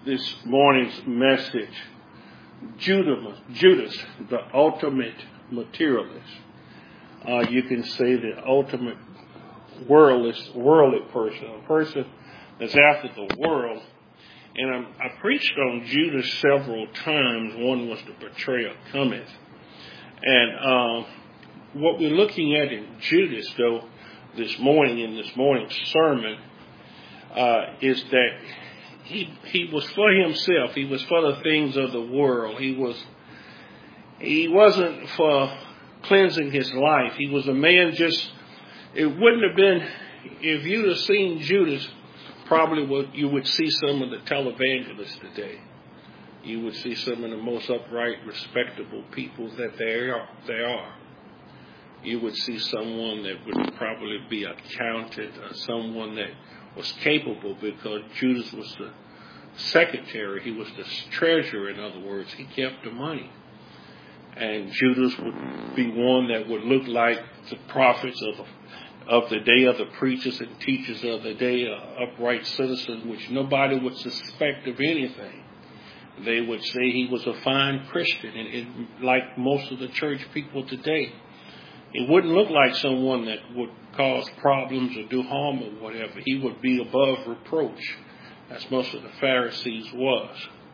this morning's message. Judas, the ultimate materialist. You can say the ultimate worldly person, a person that's after the world. And I preached on Judas several times. One was the betrayer cometh. And what we're looking at in Judas, though, this morning in this morning's sermon, is that he was for himself. He was for the things of the world. He wasn't for cleansing his life. He was a man it wouldn't have been, if you'd have seen Judas, probably you would see some of the televangelists today. You would see some of the most upright, respectable people that they are. You would see someone that would probably be accounted, someone that was capable, because Judas was the secretary. He was the treasurer, in other words. He kept the money. And Judas would be one that would look like the prophets of the day, of the preachers and teachers of the day, upright citizens, which nobody would suspect of anything. They would say he was a fine Christian, and like most of the church people today. He wouldn't look like someone that would cause problems or do harm or whatever. He would be above reproach, as most of the Pharisees was.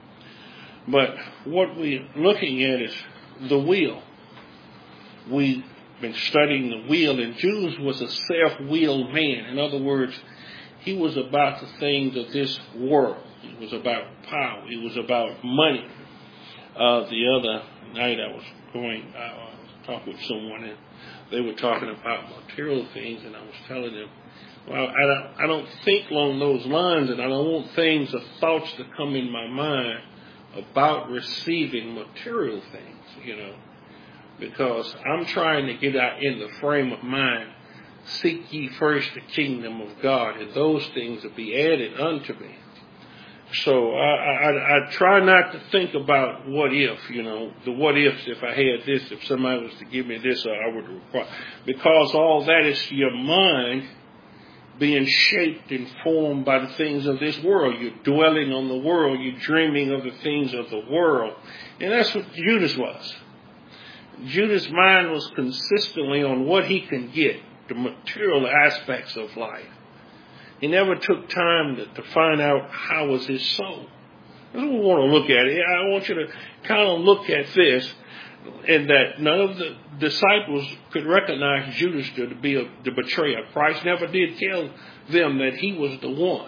But what we're looking at is the will. We've been studying the will, and Judas was a self-willed man. In other words, he was about the things of this world. He was about power. He was about money. The other night I was talking with someone, and they were talking about material things, and I was telling them, well, I don't think along those lines, and I don't want things or thoughts to come in my mind about receiving material things, because I'm trying to get out in the frame of mind, seek ye first the kingdom of God, and those things will be added unto me. So I try not to think about what if, the what ifs, if I had this, if somebody was to give me this, I would require. Because all that is your mind being shaped and formed by the things of this world. You're dwelling on the world. You're dreaming of the things of the world. And that's what Judas was. Judas' mind was consistently on what he can get, the material aspects of life. He never took time to find out how was his soul. That's what we want to look at. I want you to kind of look at this, and that none of the disciples could recognize Judas to be the betrayer. Christ never did tell them that he was the one.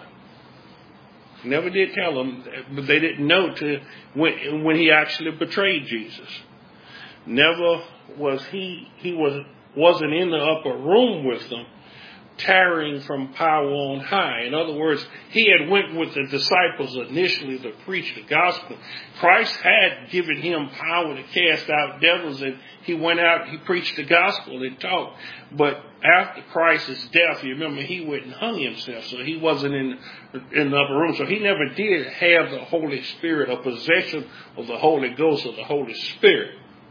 He never did tell them, but they didn't know when he actually betrayed Jesus. Never was he wasn't in the upper room with them, tarrying from power on high. In other words, he had went with the disciples initially to preach the gospel. Christ had given him power to cast out devils, and he went out, he preached the gospel and taught. But after Christ's death, you remember, he went and hung himself, so he wasn't in the upper room. So he never did have the Holy Spirit or possession of the Holy Ghost or the Holy Spirit.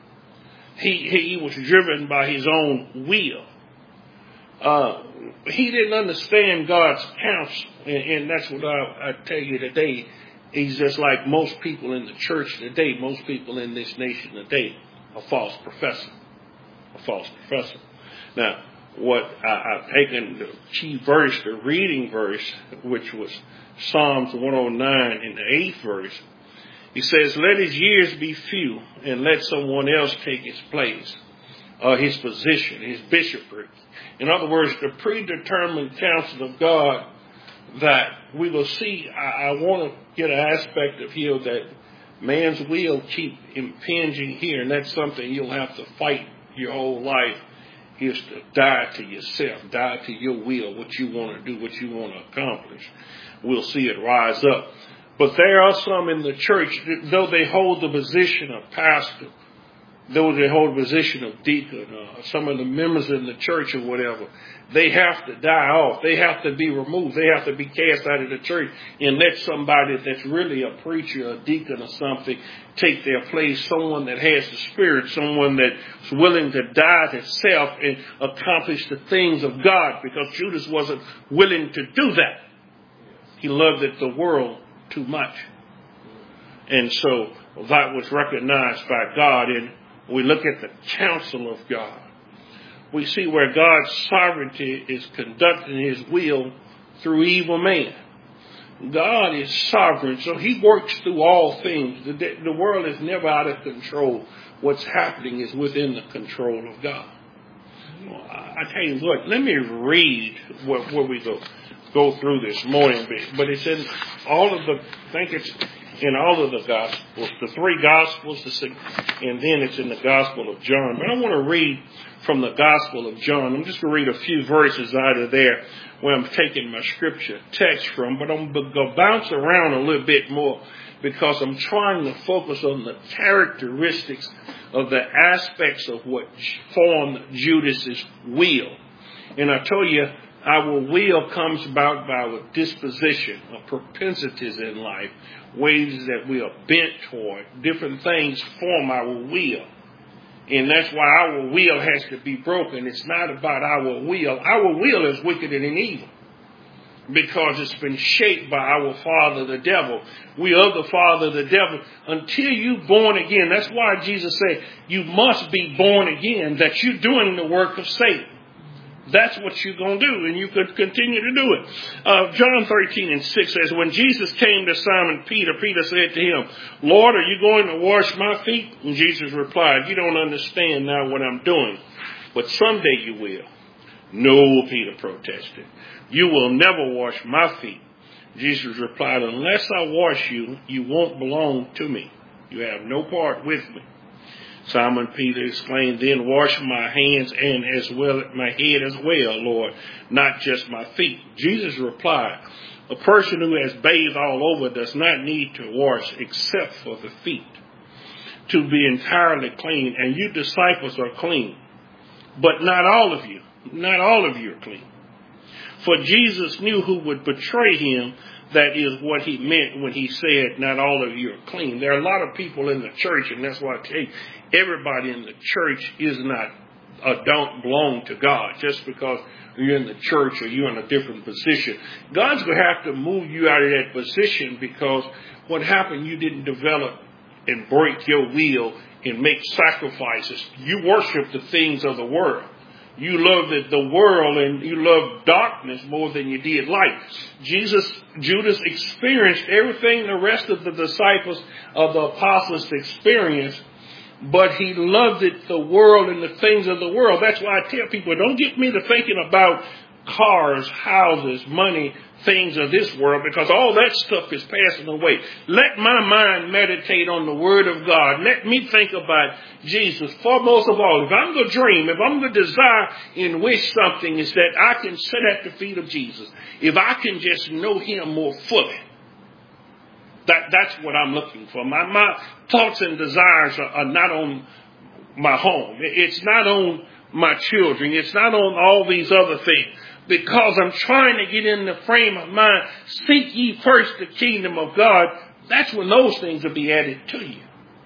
He was driven by his own will. He didn't understand God's counsel, and that's what I tell you today. He's just like most people in the church today, most people in this nation today, a false professor. Now, what I've taken the key verse, the reading verse, which was Psalms 109 in the 8th verse. He says, let his years be few, and let someone else take his place, his position, his bishopric. In other words, the predetermined counsel of God that we will see. I want to get an aspect of here that man's will keep impinging here, and that's something you'll have to fight your whole life, is to die to yourself, die to your will, what you want to do, what you want to accomplish. We'll see it rise up. But there are some in the church, though they hold the position of pastor, though they hold the position of deacon, some of the members in the church or whatever, they have to die off. They have to be removed. They have to be cast out of the church and let somebody that's really a preacher, a deacon or something, take their place, someone that has the Spirit, someone that's willing to die to self and accomplish the things of God, because Judas wasn't willing to do that. He loved it, the world, too much. And so that was recognized by God. And we look at the counsel of God. We see where God's sovereignty is conducting his will through evil man. God is sovereign, so he works through all things. The world is never out of control. What's happening is within the control of God. Well, I tell you what, let me read where we go through this morning, but it's in all of the, I think it's in all of the Gospels, the three Gospels, and then it's in the Gospel of John. But I want to read from the Gospel of John. I'm just going to read a few verses out of there where I'm taking my scripture text from, but I'm going to bounce around a little bit more because I'm trying to focus on the characteristics of the aspects of what formed Judas's will. And I told you, our will comes about by our disposition, our propensities in life, ways that we are bent toward. Different things form our will. And that's why our will has to be broken. It's not about our will. Our will is wicked and evil because it's been shaped by our father, the devil. We are the father, the devil. Until you're born again, that's why Jesus said, you must be born again, that you're doing the work of Satan. That's what you're going to do, and you could continue to do it. John 13:6 says, when Jesus came to Simon Peter, Peter said to him, Lord, are you going to wash my feet? And Jesus replied, you don't understand now what I'm doing, but someday you will. No, Peter protested. You will never wash my feet. Jesus replied, unless I wash you, you won't belong to me. You have no part with me. Simon Peter exclaimed, then wash my hands and as well my head as well, Lord, not just my feet. Jesus replied, a person who has bathed all over does not need to wash except for the feet to be entirely clean. And you disciples are clean, but not all of you. Not all of you are clean. For Jesus knew who would betray him. That is what he meant when he said, not all of you are clean. There are a lot of people in the church, and that's why I tell you, everybody in the church don't belong to God just because you're in the church or you're in a different position. God's going to have to move you out of that position because what happened, you didn't develop and break your will and make sacrifices. You worship the things of the world. You love the world and you love darkness more than you did light. Judas experienced everything the rest of the disciples of the apostles experienced, but he loved it, the world and the things of the world. That's why I tell people, don't get me to thinking about cars, houses, money, things of this world, because all that stuff is passing away. Let my mind meditate on the Word of God. Let me think about Jesus. Foremost of all, if I'm going to dream, if I'm going to desire and wish something, is that I can sit at the feet of Jesus. If I can just know him more fully. That's what I'm looking for. My thoughts and desires are not on my home. It's not on my children. It's not on all these other things. Because I'm trying to get in the frame of mind, seek ye first the kingdom of God. That's when those things will be added to you.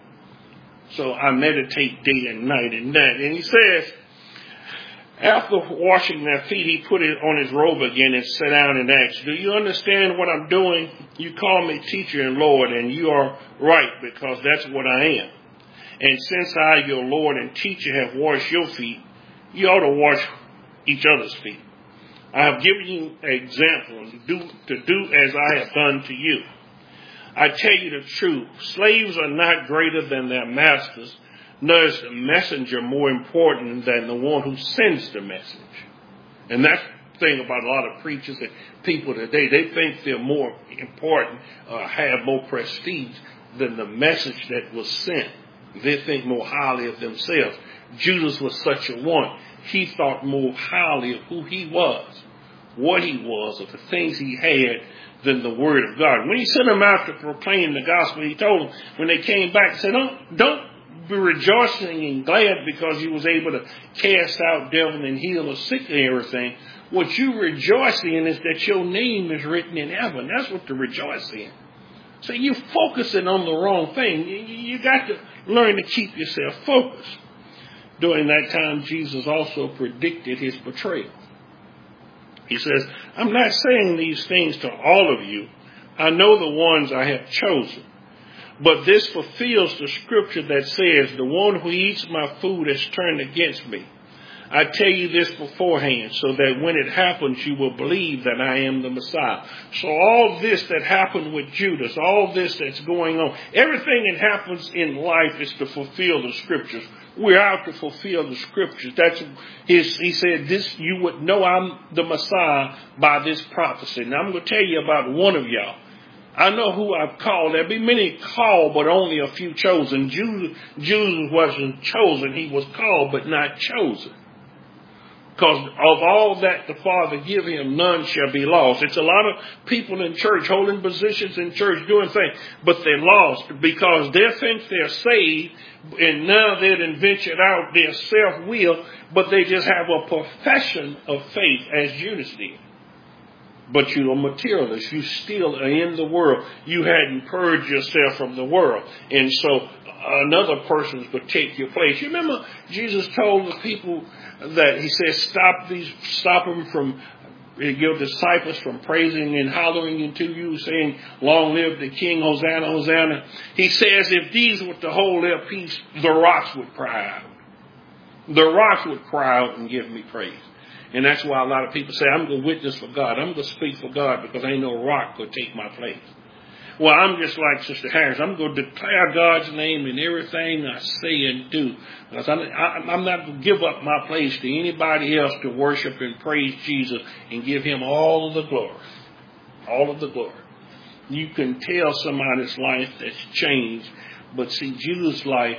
So I meditate day and night and that. And he says, after washing their feet, he put it on his robe again and sat down and asked, do you understand what I'm doing? You call me teacher and Lord, and you are right, because that's what I am. And since I, your Lord and teacher, have washed your feet, you ought to wash each other's feet. I have given you an example to do as I have done to you. I tell you the truth, slaves are not greater than their masters, nor is the messenger more important than the one who sends the message. And that's the thing about a lot of preachers and people today. They think they're more important, have more prestige than the message that was sent. They think more highly of themselves. Judas was such a one. He thought more highly of who he was, what he was, of the things he had, than the word of God. When he sent them out to proclaim the gospel, he told them, when they came back, he said, don't be rejoicing and glad because you was able to cast out devil and heal the sick and everything. What you rejoice in is that your name is written in heaven. That's what to rejoice in. So you're focusing on the wrong thing. You got to learn to keep yourself focused. During that time, Jesus also predicted his betrayal. He says, I'm not saying these things to all of you. I know the ones I have chosen. But this fulfills the scripture that says, the one who eats my food has turned against me. I tell you this beforehand so that when it happens, you will believe that I am the Messiah. So all this that happened with Judas, all this that's going on, everything that happens in life is to fulfill the scriptures. We're out to fulfill the scriptures. He said this, you would know I'm the Messiah by this prophecy. Now I'm going to tell you about one of y'all. I know who I've called. There'll be many called, but only a few chosen. Judas wasn't chosen. He was called, but not chosen. Because of all that the Father give him, none shall be lost. It's a lot of people in church holding positions in church doing things, but they're lost because they think they're saved, and now they've ventured out their self-will, but they just have a profession of faith as Judas did. But you're a materialist. You still are in the world. You hadn't purged yourself from the world. And so another person would take your place. You remember Jesus told the people that he said, stop them from your disciples from praising and hollering into you, saying, long live the King, Hosanna, Hosanna. He says, if these were to hold their peace, the rocks would cry out. The rocks would cry out and give me praise. And that's why a lot of people say, I'm going to witness for God. I'm going to speak for God because ain't no rock going to take my place. Well, I'm just like Sister Harris. I'm going to declare God's name in everything I say and do. Because I'm not going to give up my place to anybody else to worship and praise Jesus and give him all of the glory. All of the glory. You can tell somebody's life that's changed. But see, Judas' life,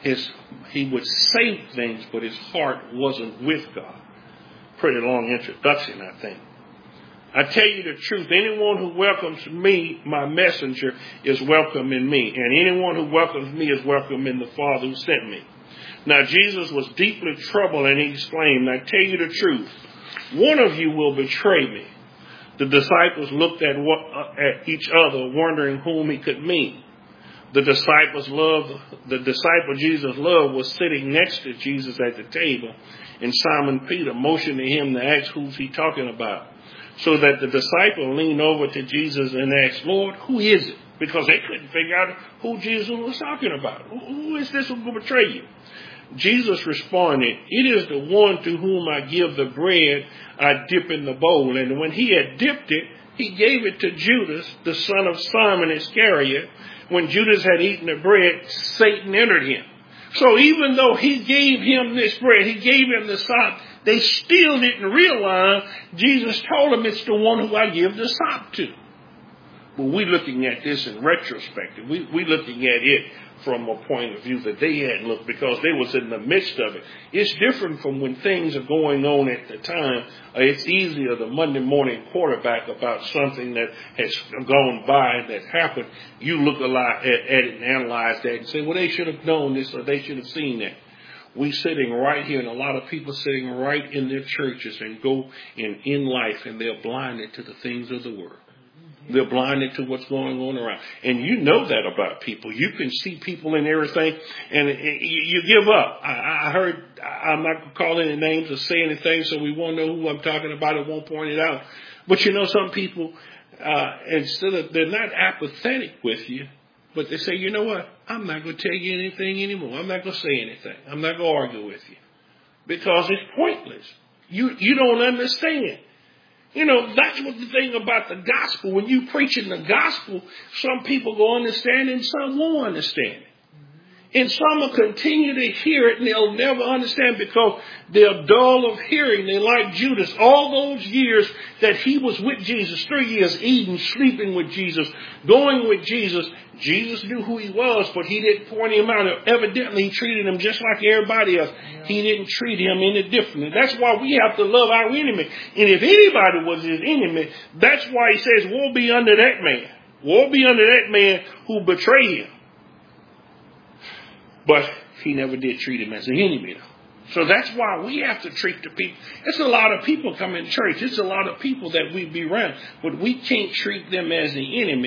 he would say things, but his heart wasn't with God. Pretty long introduction, I think. I tell you the truth, anyone who welcomes me, my messenger, is welcome in me. And anyone who welcomes me is welcome in the Father who sent me. Now Jesus was deeply troubled and he exclaimed, I tell you the truth, one of you will betray me. The disciples looked at each other, wondering whom he could mean. The disciple Jesus loved was sitting next to Jesus at the table, and Simon Peter motioned to him to ask who's he talking about. So that the disciple leaned over to Jesus and asked, Lord, who is it? Because they couldn't figure out who Jesus was talking about. Who is this who will betray you? Jesus responded, it is the one to whom I give the bread I dip in the bowl. And when he had dipped it, he gave it to Judas, the son of Simon Iscariot. When Judas had eaten the bread, Satan entered him. So even though he gave him this bread, he gave him the sop, they still didn't realize Jesus told them it's the one who I give the sop to. But we're looking at this in retrospect. We're looking at it from a point of view that they hadn't looked because they was in the midst of it. It's different from when things are going on at the time. It's easier the Monday morning quarterback about something that has gone by that happened. You look a lot at it and analyze that and say, well, they should have known this or they should have seen that. We sitting right here, and a lot of people sitting right in their churches and go in life, and they're blinded to the things of the world. They're blinded to what's going on around. And you know that about people. You can see people in everything, and you give up. I heard, I'm not going to call any names or say anything, so we won't know who I'm talking about and won't point it out. But you know, some people, instead of, they're not apathetic with you, but they say, you know what? I'm not going to tell you anything anymore. I'm not going to say anything. I'm not going to argue with you. Because it's pointless. You don't understand. You know, that's what the thing about the gospel. When you preaching the gospel, some people will understand and some won't understand it. And some will continue to hear it and they'll never understand because they're dull of hearing. They're like Judas. All those years that he was with Jesus, 3 years, eating, sleeping with Jesus, going with Jesus, Jesus knew who he was, but he didn't point him out. Evidently, he treated him just like everybody else. He didn't treat him any differently. That's why we have to love our enemy. And if anybody was his enemy, that's why he says, woe be unto that man. Woe be unto that man who betrayed him. But he never did treat him as an enemy. So that's why we have to treat the people. It's a lot of people come in church. It's a lot of people that we be around. But we can't treat them as the enemy.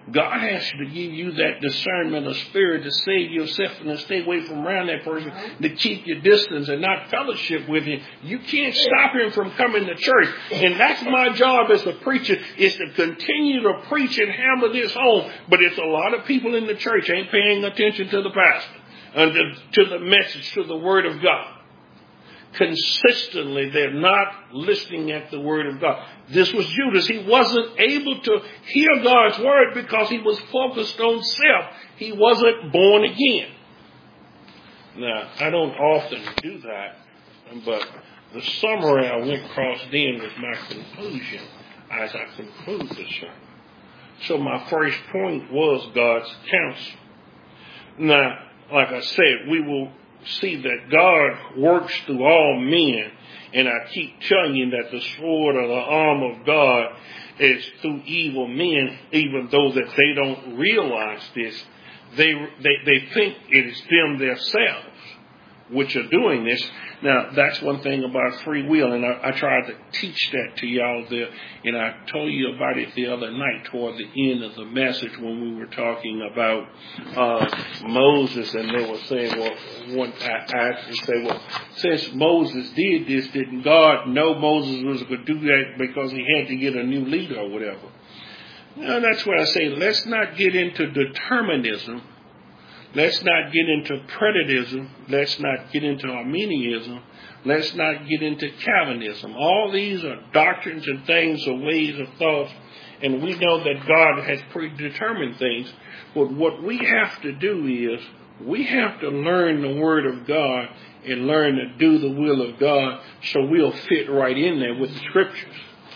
God has to give you that discernment of spirit to save yourself and to stay away from around that person, to keep your distance and not fellowship with him. You can't stop him from coming to church. And that's my job as a preacher, is to continue to preach and hammer this home. But it's a lot of people in the church ain't paying attention to the pastor and to the message, to the word of God. Consistently, they're not listening at the word of God. This was Judas. He wasn't able to hear God's word because he was focused on self. He wasn't born again. Now, I don't often do that, but the summary I went across then was my conclusion as I conclude the sermon. So my first point was God's counsel. Now, like I said, we will see that God works through all men, and I keep telling you that the sword or the arm of God is through evil men, even though that they don't realize this. They think it is them themselves which are doing this. Now, that's one thing about free will, and I tried to teach that to y'all there, and I told you about it the other night toward the end of the message when we were talking about Moses, and they were saying, well, I actually say, well, since Moses did this, didn't God know Moses was going to do that because he had to get a new leader or whatever? Now, that's why I say, let's not get into determinism. Let's not get into preterism. Let's not get into Arminianism. Let's not get into Calvinism. All these are doctrines and things or ways of thought, and we know that God has predetermined things. But what we have to do is we have to learn the Word of God and learn to do the will of God so we'll fit right in there with the Scriptures.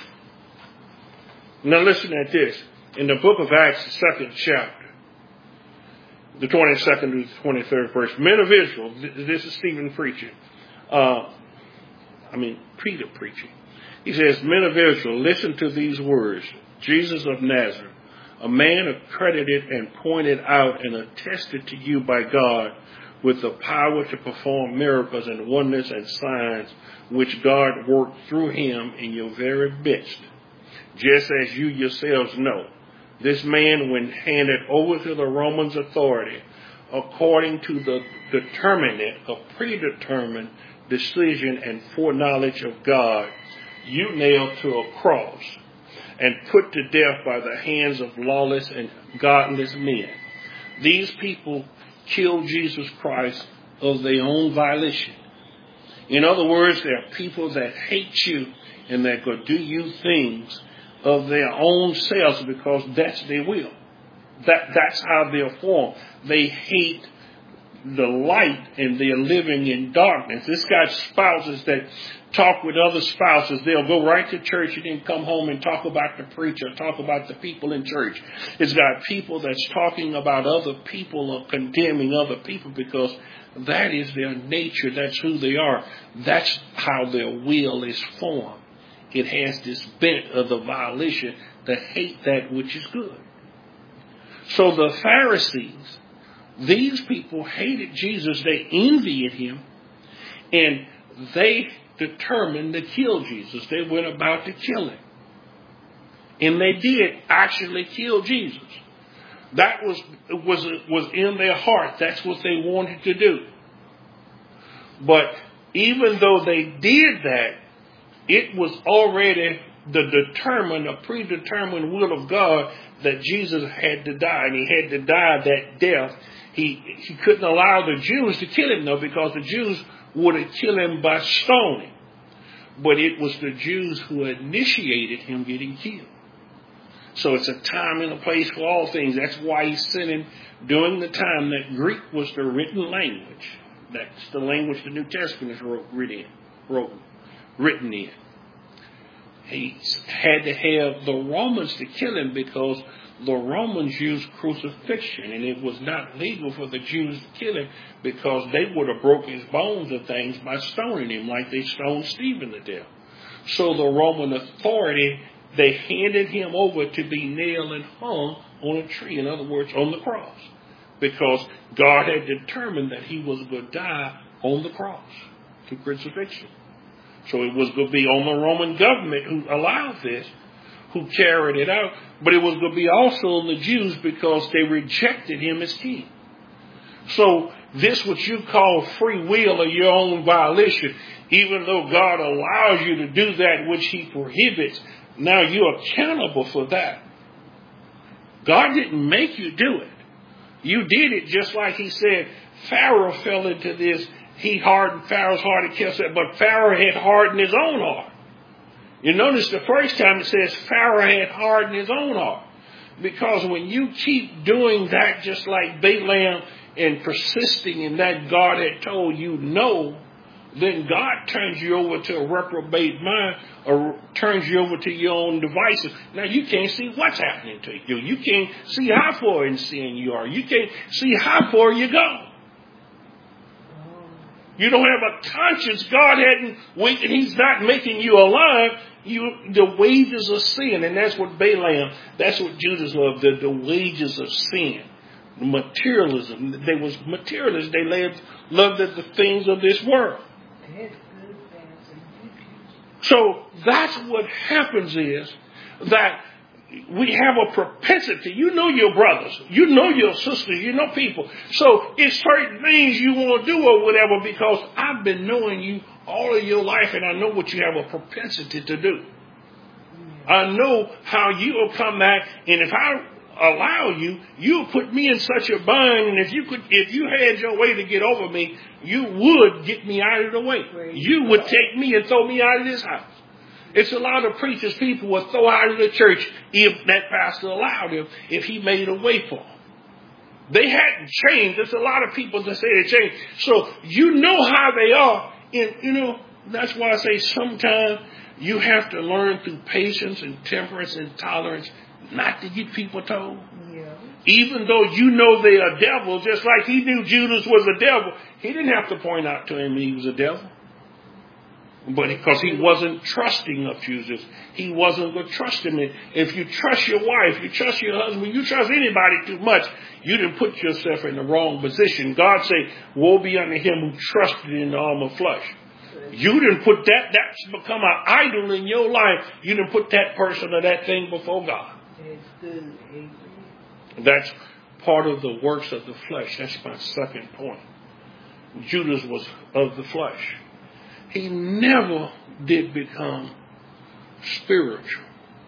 Now listen at this. In the book of Acts, the 2nd chapter, the 22nd to the 23rd verse. Men of Israel, this is Stephen preaching. Peter preaching. He says, men of Israel, listen to these words. Jesus of Nazareth, a man accredited and pointed out and attested to you by God with the power to perform miracles and wonders and signs which God worked through him in your very midst. Just as you yourselves know. This man, when handed over to the Romans' authority, according to the predetermined decision and foreknowledge of God, you nailed to a cross and put to death by the hands of lawless and godless men. These people killed Jesus Christ of their own volition. In other words, there are people that hate you and that could do you things of their own selves because that's their will. That's how they're formed. They hate the light and they're living in darkness. This got spouses that talk with other spouses. They'll go right to church and then come home and talk about the preacher, talk about the people in church. It's got people that's talking about other people or condemning other people because that is their nature. That's who they are. That's how their will is formed. It has this bent of the volition to hate that which is good. So the Pharisees, these people hated Jesus. They envied him. And they determined to kill Jesus. They went about to kill him. And they did actually kill Jesus. That was in their heart. That's what they wanted to do. But even though they did that, it was already the predetermined will of God that Jesus had to die, and he had to die that death. He couldn't allow the Jews to kill him, though, because the Jews would have killed him by stoning. But it was the Jews who initiated him getting killed. So it's a time and a place for all things. That's why he sent him during the time that Greek was the written language. That's the language the New Testament is written in. He had to have the Romans to kill him because the Romans used crucifixion, and it was not legal for the Jews to kill him because they would have broke his bones and things by stoning him like they stoned Stephen to death. So the Roman authority, they handed him over to be nailed and hung on a tree, in other words, on the cross, because God had determined that he was going to die on the cross through crucifixion. So it was going to be on the Roman government who allowed this, who carried it out, but it was going to be also on the Jews because they rejected him as king. So this what you call free will or your own violation, even though God allows you to do that which he prohibits, now you're accountable for that. God didn't make you do it. You did it just like he said. Pharaoh fell into this. He hardened Pharaoh's heart and kept it, but Pharaoh had hardened his own heart. You notice the first time it says Pharaoh had hardened his own heart. Because when you keep doing that just like Balaam and persisting in that God had told you no, then God turns you over to a reprobate mind or turns you over to your own devices. Now you can't see what's happening to you. You can't see how far in sin you are. You can't see how far you go. You don't have a conscience. God hadn't waited. He's not making you alive. The wages of sin. And that's what Balaam, that's what Judas loved, the wages of sin. Materialism. They was materialists. They loved the things of this world. So that's what happens is that we have a propensity. You know your brothers. You know your sisters. You know people. So it's certain things you want to do or whatever because I've been knowing you all of your life and I know what you have a propensity to do. I know how you will come back, and if I allow you, you'll put me in such a bind, and if you had your way to get over me, you would get me out of the way. You would take me and throw me out of this house. It's a lot of preachers people will throw out of the church if that pastor allowed him, if he made a way for them. They hadn't changed. There's a lot of people that say they changed. So you know how they are. And, that's why I say sometimes you have to learn through patience and temperance and tolerance not to get people told. Yeah. Even though you know they are devils, just like he knew Judas was a devil, he didn't have to point out to him he was a devil. But because he wasn't trusting of Jesus, he wasn't going to trust him. If you trust your wife, you trust your husband, you trust anybody too much, you didn't put yourself in the wrong position. God say, woe be unto him who trusted in the arm of flesh. You didn't put that's become an idol in your life. You didn't put that person or that thing before God. That's part of the works of the flesh. That's my second point. Judas was of the flesh. He never did become spiritual.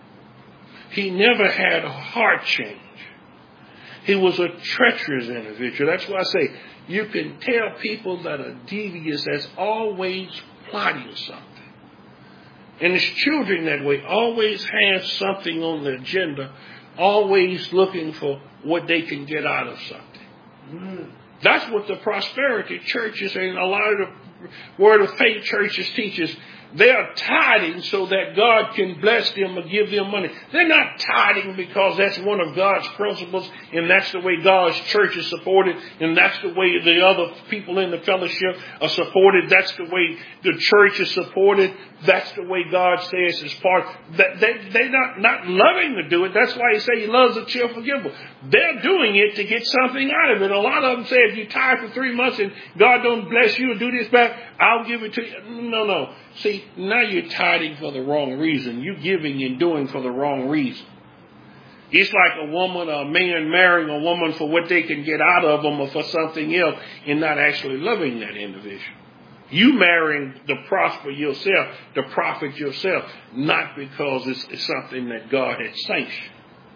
He never had a heart change. He was a treacherous individual. That's why I say you can tell people that are devious as always plotting something. And his children that way always have something on the agenda, always looking for what they can get out of something. That's what the prosperity churches and a lot of the Word of Faith churches teaches. They are tithing so that God can bless them or give them money. They're not tithing because that's one of God's principles and that's the way God's church is supported and that's the way the other people in the fellowship are supported. That's the way the church is supported. That's the way God says is part. They're not loving to do it. That's why he say he loves a cheerful giver. They're doing it to get something out of it. A lot of them say if you tithe for 3 months and God don't bless you or do this back, I'll give it to you. No. See, now you're tithing for the wrong reason. You're giving and doing for the wrong reason. It's like a woman or a man marrying a woman for what they can get out of them or for something else and not actually loving that individual. You marrying to prosper yourself, to profit yourself, not because it's something that God had sanctioned.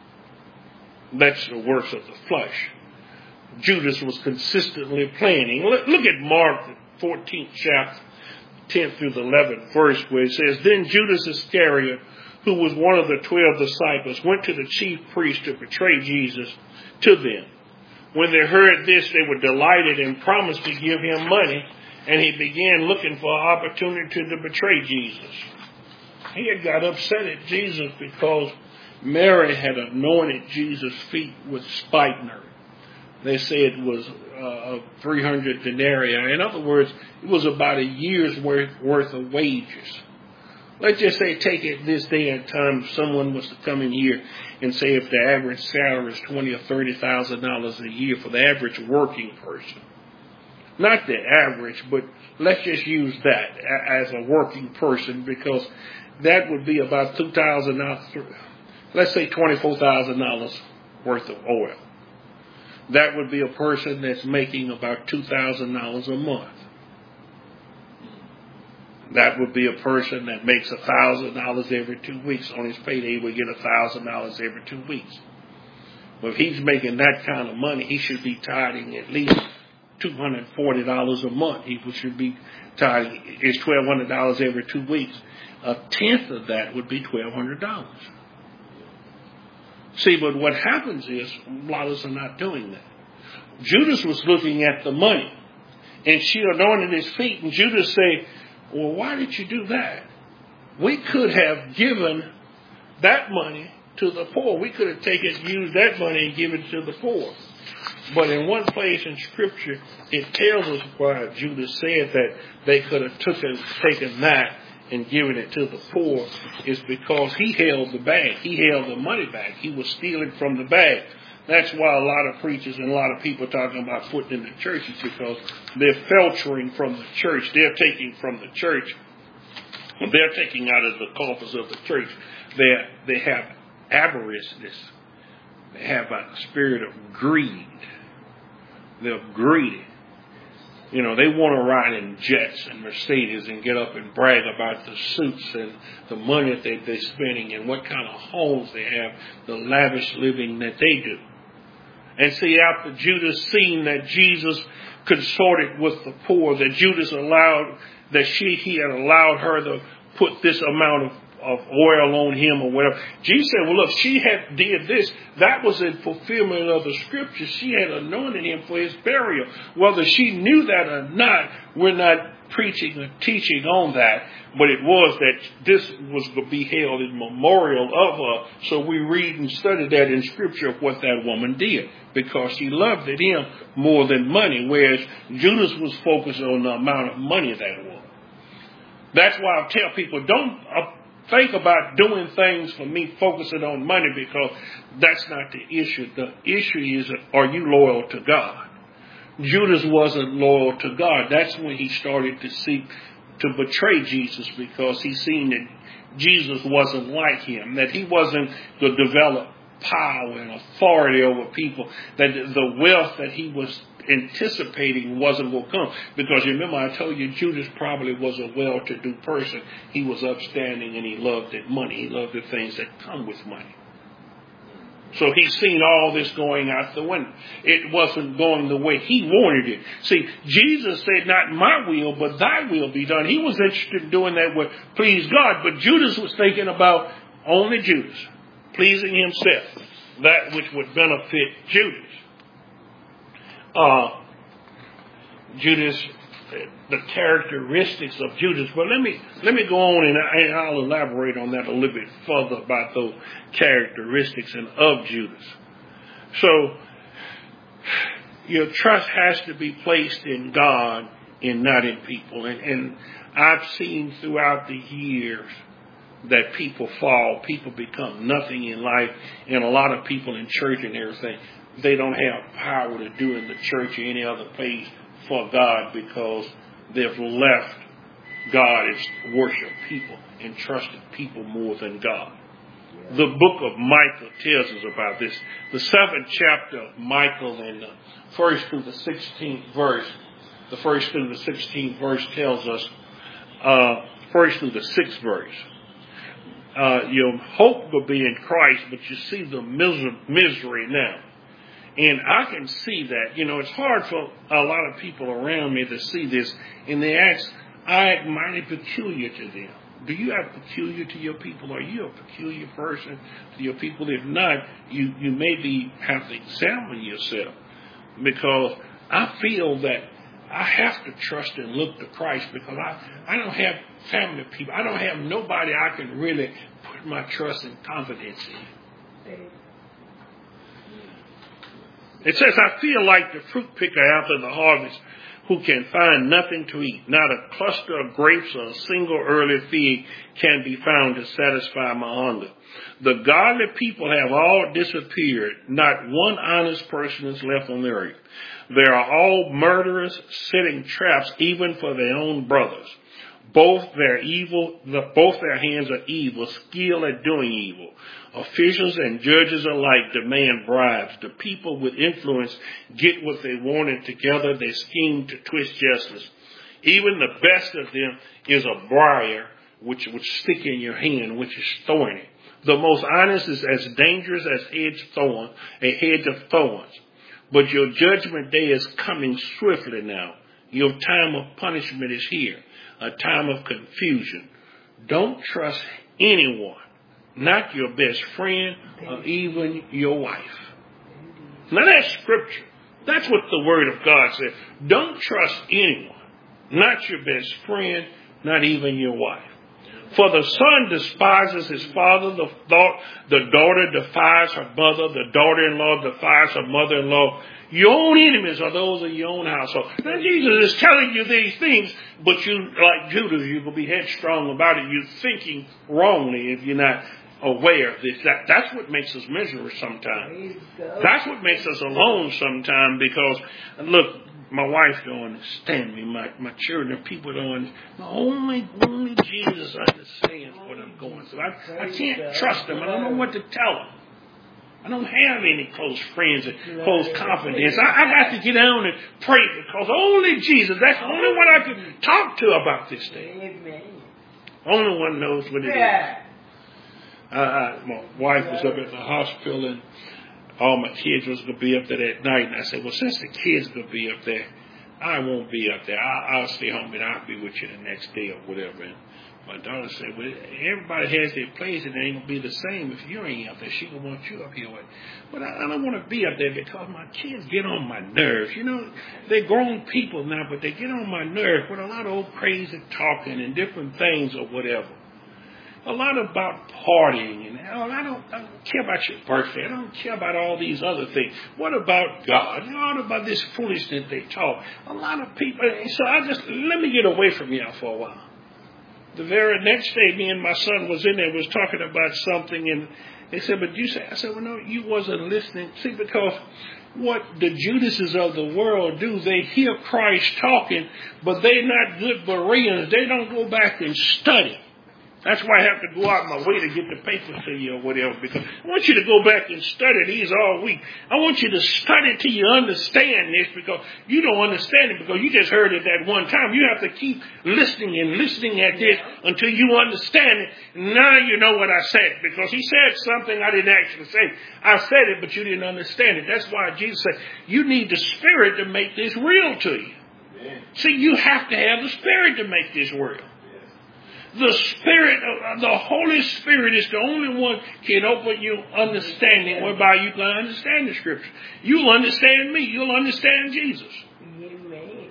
That's the works of the flesh. Judas was consistently planning. Look at Mark, the 14th chapter, 10th through the 11th verse, where it says, Then Judas Iscariot, who was one of the 12 disciples, went to the chief priests to betray Jesus to them. When they heard this, they were delighted and promised to give him money, and he began looking for an opportunity to betray Jesus. He had got upset at Jesus because Mary had anointed Jesus' feet with spikenard. They say it was 300 denarii. In other words, it was about a year's worth of wages. Let's just say, take it this day and time, if someone was to come in here and say if the average salary is $20,000 or $30,000 a year for the average working person. Not the average, but let's just use that as a working person because that would be about $2,000 let's say $24,000 worth of oil. That would be a person that's making about $2,000 a month. That would be a person that makes $1,000 every 2 weeks. On his payday, he would get $1,000 every 2 weeks. Well, if he's making that kind of money, he should be tithing at least $240 a month. He should be tithing. It's $1,200 every 2 weeks. A tenth of that would be $1,200. See, but what happens is a lot of us are not doing that. Judas was looking at the money, and she anointed his feet, and Judas said, well, why did you do that? We could have given that money to the poor. We could have used that money and given it to the poor. But in one place in Scripture, it tells us why Judas said that they could have taken that and given it to the poor, is because he held the bag. He held the money bag. He was stealing from the bag. That's why a lot of preachers and a lot of people talking about putting in the churches, because they're filtering from the church. They're taking from the church. They're taking out of the coffers of the church. They have avarice. They have a spirit of greed. They're greedy. You know, they want to ride in jets and Mercedes and get up and brag about the suits and the money that they're spending and what kind of homes they have, the lavish living that they do. And see, after Judas seen that Jesus consorted with the poor, that Judas he had allowed her to put this amount of oil on him or whatever. Jesus said, well, look, she had did this. That was in fulfillment of the Scripture. She had anointed him for his burial. Whether she knew that or not, we're not preaching or teaching on that. But it was that this was to be held in memorial of her. So we read and study that in Scripture of what that woman did, because she loved him more than money, whereas Judas was focused on the amount of money that was. That's why I tell people, don't think about doing things for me focusing on money, because that's not the issue. The issue is, are you loyal to God? Judas wasn't loyal to God. That's when he started to seek to betray Jesus, because he seen that Jesus wasn't like him, that he wasn't to develop power and authority over people, that the wealth that he was anticipating wasn't going to come. Because remember, I told you Judas probably was a well-to-do person. He was upstanding and he loved that money. He loved the things that come with money. So he's seen all this going out the window. It wasn't going the way he wanted it. See, Jesus said, not my will, but thy will be done. He was interested in doing that would please God, but Judas was thinking about only Judas, pleasing himself, that which would benefit Judas. The characteristics of Judas. But let me go on and I'll elaborate on that a little bit further about those characteristics and of Judas. So your trust has to be placed in God and not in people. And I've seen throughout the years that people fall, people become nothing in life, and a lot of people in church and everything, they don't have power to do in the church or any other place for God, because they've left God as worship people and trusted people more than God. The book of Micah tells us about this. The 7th chapter of Micah, and the first through the 16th verse, tells us, first through the 6th verse, your hope will be in Christ, but you see the misery now. And I can see that. You know, it's hard for a lot of people around me to see this. And they ask, I act mighty peculiar to them. Do you act peculiar to your people? Are you a peculiar person to your people? If not, you maybe have to examine yourself. Because I feel that I have to trust and look to Christ, because I don't have family people. I don't have nobody I can really put my trust and confidence in. It says, I feel like the fruit picker after the harvest, who can find nothing to eat. Not a cluster of grapes or a single early fig can be found to satisfy my hunger. The godly people have all disappeared. Not one honest person is left on the earth. They are all murderers, setting traps even for their own brothers. Both their hands are evil, skilled at doing evil. Officials and judges alike demand bribes. The people with influence get what they want, and together they scheme to twist justice. Even the best of them is a briar which would stick in your hand, which is thorny. The most honest is as dangerous as a hedge of thorns. But your judgment day is coming swiftly now. Your time of punishment is here, a time of confusion. Don't trust anyone, not your best friend or even your wife. Now that's scripture. That's what the word of God says. Don't trust anyone, not your best friend, not even your wife. For the son despises his father, the daughter defies her mother, the daughter-in-law defies her mother-in-law. Your own enemies are those of your own household. Now Jesus is telling you these things, but you, like Judas, you're going to be headstrong about it. You're thinking wrongly if you're not aware of this. That's what makes us miserable sometimes. That's what makes us alone sometimes, because, look, my wife don't understand me. My children, people don't understand. Only Jesus understands what I'm going through. I can't trust them. I don't know what to tell them. I don't have any close friends and close confidence. I got to get down and pray, because only Jesus, that's the only one I can talk to about this thing. Only one knows what it is. My wife was up at the hospital, and all my kids was going to be up there that night. And I said, well, since the kids going to be up there, I won't be up there. I'll stay home and I'll be with you the next day or whatever. And my daughter said, well, everybody has their place, and it ain't going to be the same if you ain't up there. She going to want you up here. But I don't want to be up there because my kids get on my nerves. You know, they're grown people now, but they get on my nerves with a lot of old crazy talking and different things or whatever. A lot about partying, and I don't care about your birthday. I don't care about all these other things. What about God? What about this foolishness they talk? A lot of people. So let me get away from y'all for a while. The very next day, me and my son was in there, was talking about something, and they said, but you said, I said, well, no, you wasn't listening. See, because what the Judases of the world do, they hear Christ talking, but they're not good Bereans. They don't go back and study. That's why I have to go out my way to get the papers to you or whatever, because I want you to go back and study these all week. I want you to study till you understand this, because you don't understand it because you just heard it that one time. You have to keep listening and listening at this until you understand it. Now you know what I said, because he said something I didn't actually say. I said it, but you didn't understand it. That's why Jesus said, you need the Spirit to make this real to you. Yeah. See, you have to have the Spirit to make this real. The Spirit, the Holy Spirit is the only one can open your understanding whereby you can understand the Scripture. You'll understand me. You'll understand Jesus. Amen.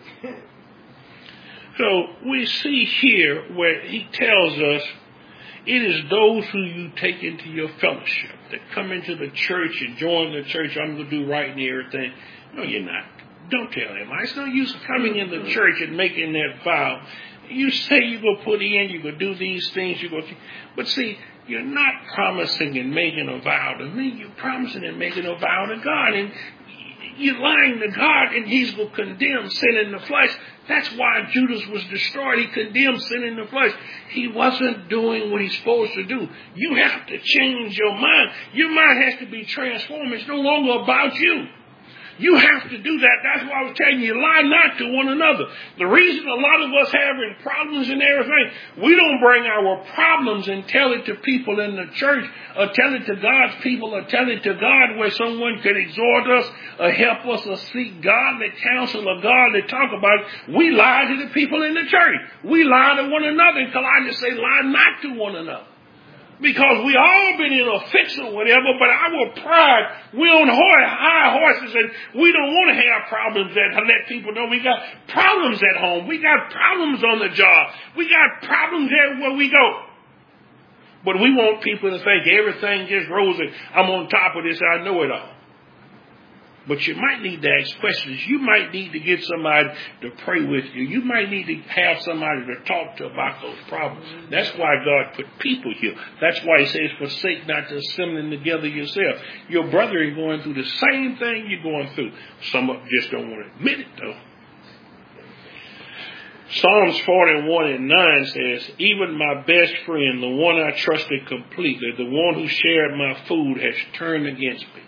So we see here where he tells us it is those who you take into your fellowship that come into the church and join the church. I'm going to do right and everything. No, you're not. Don't tell him. It's no use coming in the church and making that vow. You say you're going to put in, you're going to do these things, but see, you're not promising and making a vow to me. You're promising and making a vow to God. And you're lying to God, and he's going to condemn sin in the flesh. That's why Judas was destroyed. He condemned sin in the flesh. He wasn't doing what he's supposed to do. You have to change your mind. Your mind has to be transformed. It's no longer about you. You have to do that. That's why I was telling you, lie not to one another. The reason a lot of us having problems and everything, we don't bring our problems and tell it to people in the church, or tell it to God's people, or tell it to God where someone can exhort us or help us or seek godly counsel or godly talk about it. We lie to the people in the church. We lie to one another. And Colossians say, lie not to one another. Because we all been in a fix or whatever, but our pride, we're on high horses, and we don't want to have problems that let people know we got problems at home. We got problems on the job. We got problems everywhere we go. But we want people to think everything just rosy. I'm on top of this. I know it all. But you might need to ask questions. You might need to get somebody to pray with you. You might need to have somebody to talk to about those problems. That's why God put people here. That's why he says, forsake not to assembling together yourself. Your brother is going through the same thing you're going through. Some of them just don't want to admit it, though. Psalms 41:9 says, even my best friend, the one I trusted completely, the one who shared my food, has turned against me.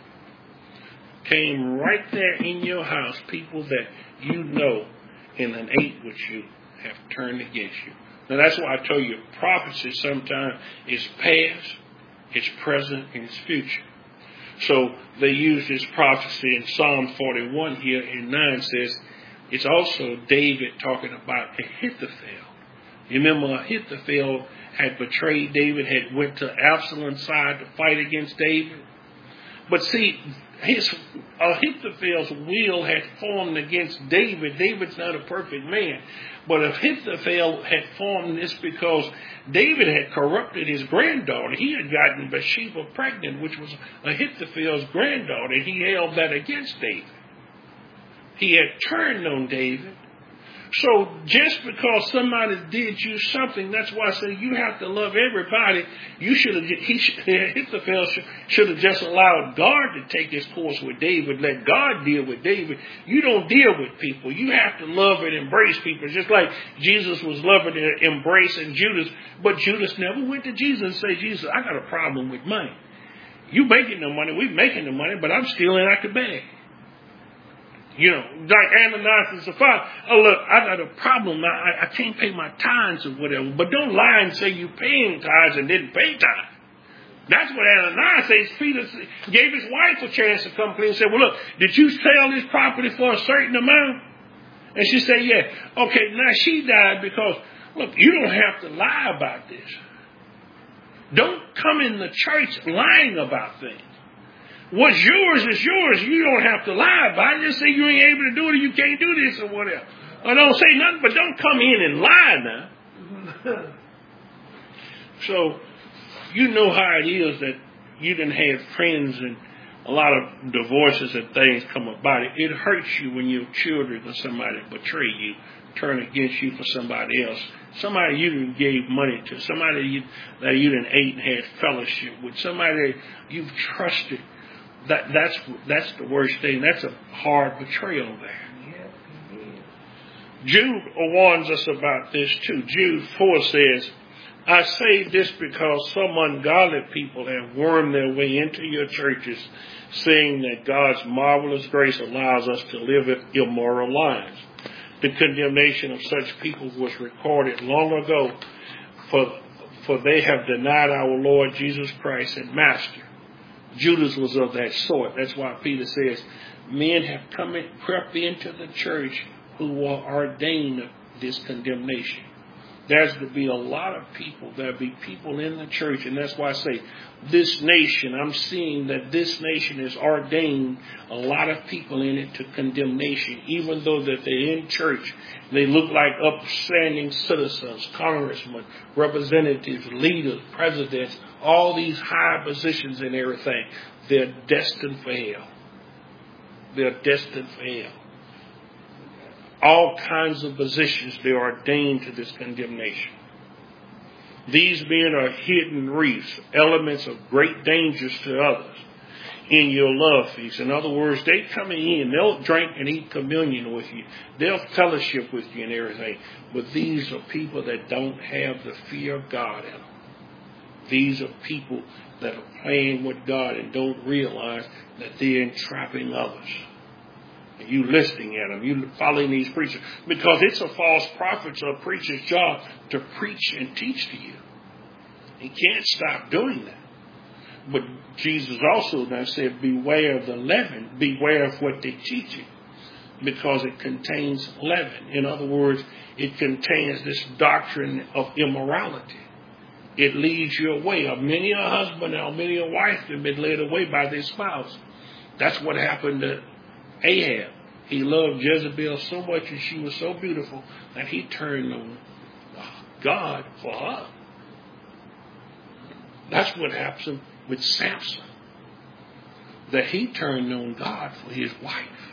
Came right there in your house, people that you know and then ate with you have turned against you. Now that's why I tell you prophecy sometimes is past, it's present, and it's future. So they use this prophecy in Psalm 41 here in 9 says, it's also David talking about Ahithophel. You remember Ahithophel had betrayed David, had went to Absalom's side to fight against David. But see, Ahithophel's will had formed against David. David's not a perfect man. But Ahithophel had formed this because David had corrupted his granddaughter. He had gotten Bathsheba pregnant, which was Ahithophel's granddaughter, and he held that against David. He had turned on David. So just because somebody did you something, that's why I say you have to love everybody. Ahithophel should have just allowed God to take his course with David. Let God deal with David. You don't deal with people. You have to love and embrace people. Just like Jesus was loving and embracing Judas. But Judas never went to Jesus and said, Jesus, I got a problem with money. You making the money, we making the money, but I'm stealing out the bag. You know, like Ananias and Sapphira. Oh, look, I got a problem. I can't pay my tithes or whatever. But don't lie and say you paying tithes and didn't pay tithes. That's what Ananias says. Peter gave his wife a chance to come clean and said, well, look, did you sell this property for a certain amount? And she said, yeah. Okay, now she died because, look, you don't have to lie about this. Don't come in the church lying about things. What's yours is yours. You don't have to lie about it. Just say you ain't able to do it or you can't do this or whatever. Or don't say nothing, but don't come in and lie now. So, you know how it is that you done had friends and a lot of divorces and things come about it. It hurts you when your children or somebody betray you, turn against you for somebody else. Somebody you done gave money to. Somebody that you done ate and had fellowship with. Somebody you've trusted. That's the worst thing. That's a hard betrayal there. Jude warns us about this too. Jude 4 says, I say this because some ungodly people have wormed their way into your churches, saying that God's marvelous grace allows us to live immoral lives. The condemnation of such people was recorded long ago, for they have denied our Lord Jesus Christ and Master. Judas was of that sort. That's why Peter says, men have crept into the church who will ordain this condemnation. There's to be a lot of people. There'll be people in the church. And that's why I say this nation, I'm seeing that this nation has ordained a lot of people in it to condemnation. Even though that they're in church, they look like upstanding citizens, congressmen, representatives, leaders, presidents, all these high positions and everything. They're destined for hell. They're destined for hell. All kinds of positions, they are ordained to this condemnation. These men are hidden reefs, elements of great dangers to others in your love feast. In other words, they come in, they'll drink and eat communion with you. They'll fellowship with you and everything. But these are people that don't have the fear of God in them. These are people that are playing with God and don't realize that they're entrapping others. You listening at them, you following these preachers, because it's a false prophet's or preacher's job to preach and teach to you. He can't stop doing that. But Jesus also now said, beware of the leaven, beware of what they teach you, because it contains leaven. In other words, it contains this doctrine of immorality. It leads you away. Many a husband or many a wife have been led away by their spouse. That's what happened to Ahab. He loved Jezebel so much and she was so beautiful that he turned on God for her. That's what happened with Samson. That he turned on God for his wife.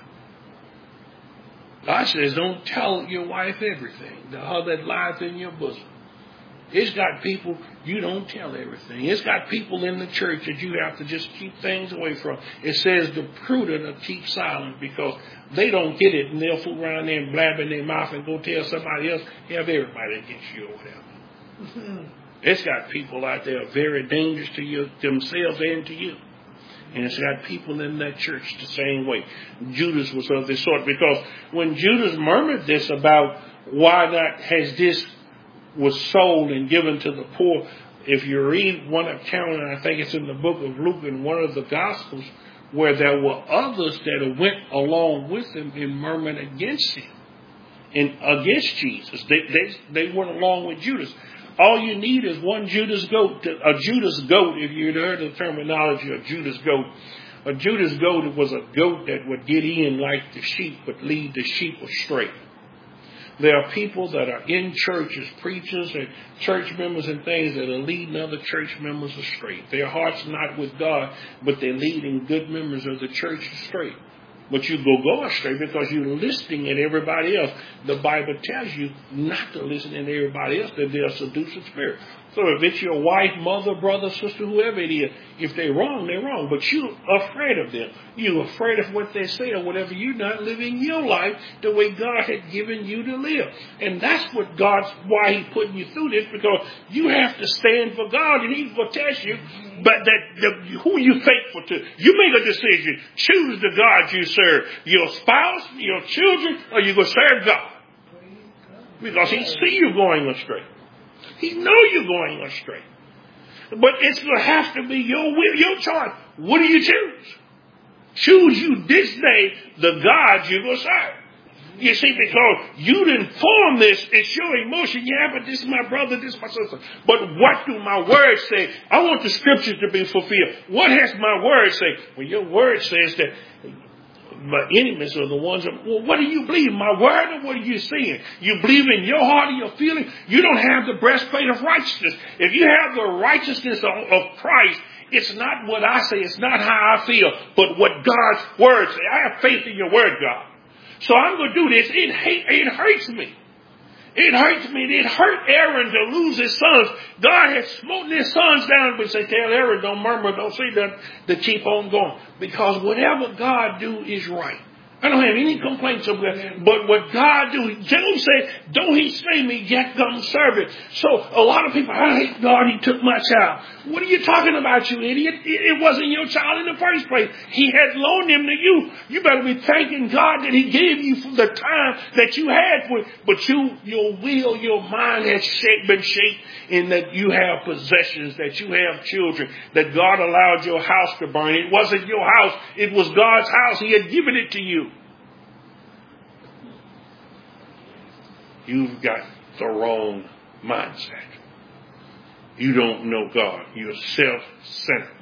God says, don't tell your wife everything. The her that lies in your bosom. It's got people you don't tell everything. It's got people in the church that you have to just keep things away from. It says the prudent will keep silent because they don't get it and they'll fool around there and blab in their mouth and go tell somebody else, have everybody against you or whatever. It's got people out there very dangerous to you, themselves and to you. And it's got people in that church the same way. Judas was of this sort because when Judas murmured this about why not has this was sold and given to the poor, if you read one account, and I think it's in the book of Luke in one of the Gospels, where there were others that went along with him and murmured against him and against Jesus. They went along with Judas. All you need is one Judas goat. A Judas goat, if you'd heard the terminology of Judas goat, a Judas goat was a goat that would get in like the sheep, but lead the sheep astray. There are people that are in churches, preachers and church members and things that are leading other church members astray. Their heart's not with God, but they're leading good members of the church astray. But you go astray because you're listening at everybody else. The Bible tells you not to listen to everybody else, that they're a seducing spirit. So if it's your wife, mother, brother, sister, whoever it is, if they're wrong, they're wrong. But you're afraid of them. You're afraid of what they say or whatever. You're not living your life the way God had given you to live. And that's what why He's putting you through this, because you have to stand for God and He will test you. But who you faithful to? You make a decision. Choose the God you serve. Your spouse, your children, or you go serve God. Because He see you going astray. He know you're going astray. But it's going to have to be your will, your choice. What do you choose? Choose you this day the God you're going to serve. You see, because you didn't form this, it's your emotion. Yeah, but this is my brother, this is my sister. But what do my words say? I want the scriptures to be fulfilled. What has my word say? Well, your word says that my enemies are the ones that, well, what do you believe? My word or what are you seeing? You believe in your heart or your feeling? You don't have the breastplate of righteousness. If you have the righteousness of Christ, it's not what I say, it's not how I feel, but what God's word says. I have faith in your word, God. So I'm going to do this. It hurts me. It hurts me. It hurt Aaron to lose his sons. God had smote his sons down, but say, tell Aaron, don't murmur, don't say that, to keep on going. Because whatever God do is right. I don't have any complaints of that. But what God do, Job said, don't He slay me, yet come serve it. So a lot of people, I hate God, He took my child. What are you talking about, you idiot? It wasn't your child in the first place. He had loaned him to you. You better be thanking God that He gave you for the time that you had for it. But your will, your mind has been shaped in that you have possessions, that you have children, that God allowed your house to burn. It wasn't your house. It was God's house. He had given it to you. You've got the wrong mindset. You don't know God. You're self-centered.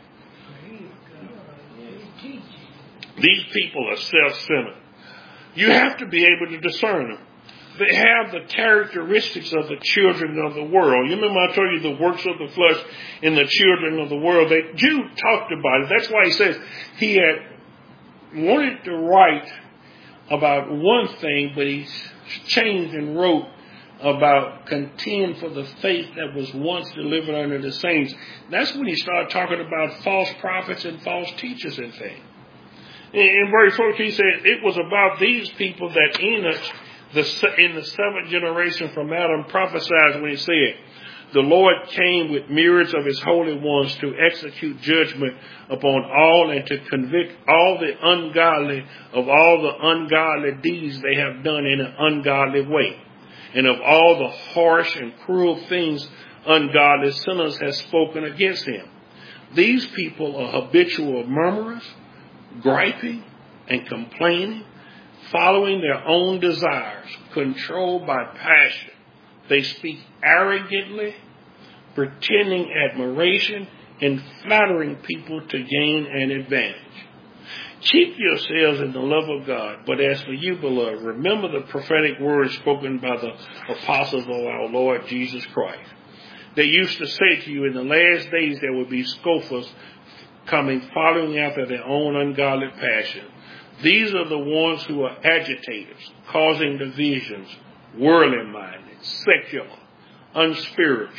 These people are self-centered. You have to be able to discern them. They have the characteristics of the children of the world. You remember I told you the works of the flesh and the children of the world. Jude talked about it. That's why he says he had wanted to write about one thing, but he changed and wrote about contend for the faith that was once delivered unto the saints. That's when he started talking about false prophets and false teachers and things. In verse 14 he said, it was about these people that Enoch, in the seventh generation from Adam, prophesied when he said, the Lord came with myriads of His holy ones to execute judgment upon all and to convict all the ungodly of all the ungodly deeds they have done in an ungodly way, and of all the harsh and cruel things ungodly sinners have spoken against Him. These people are habitual murmurers, griping and complaining, following their own desires, controlled by passion. They speak arrogantly, pretending admiration, and flattering people to gain an advantage. Keep yourselves in the love of God. But as for you, beloved, remember the prophetic words spoken by the apostles of our Lord Jesus Christ. They used to say to you, in the last days there will be scoffers coming, following after their own ungodly passion. These are the ones who are agitators, causing divisions, worldly-minded, secular, unspiritual,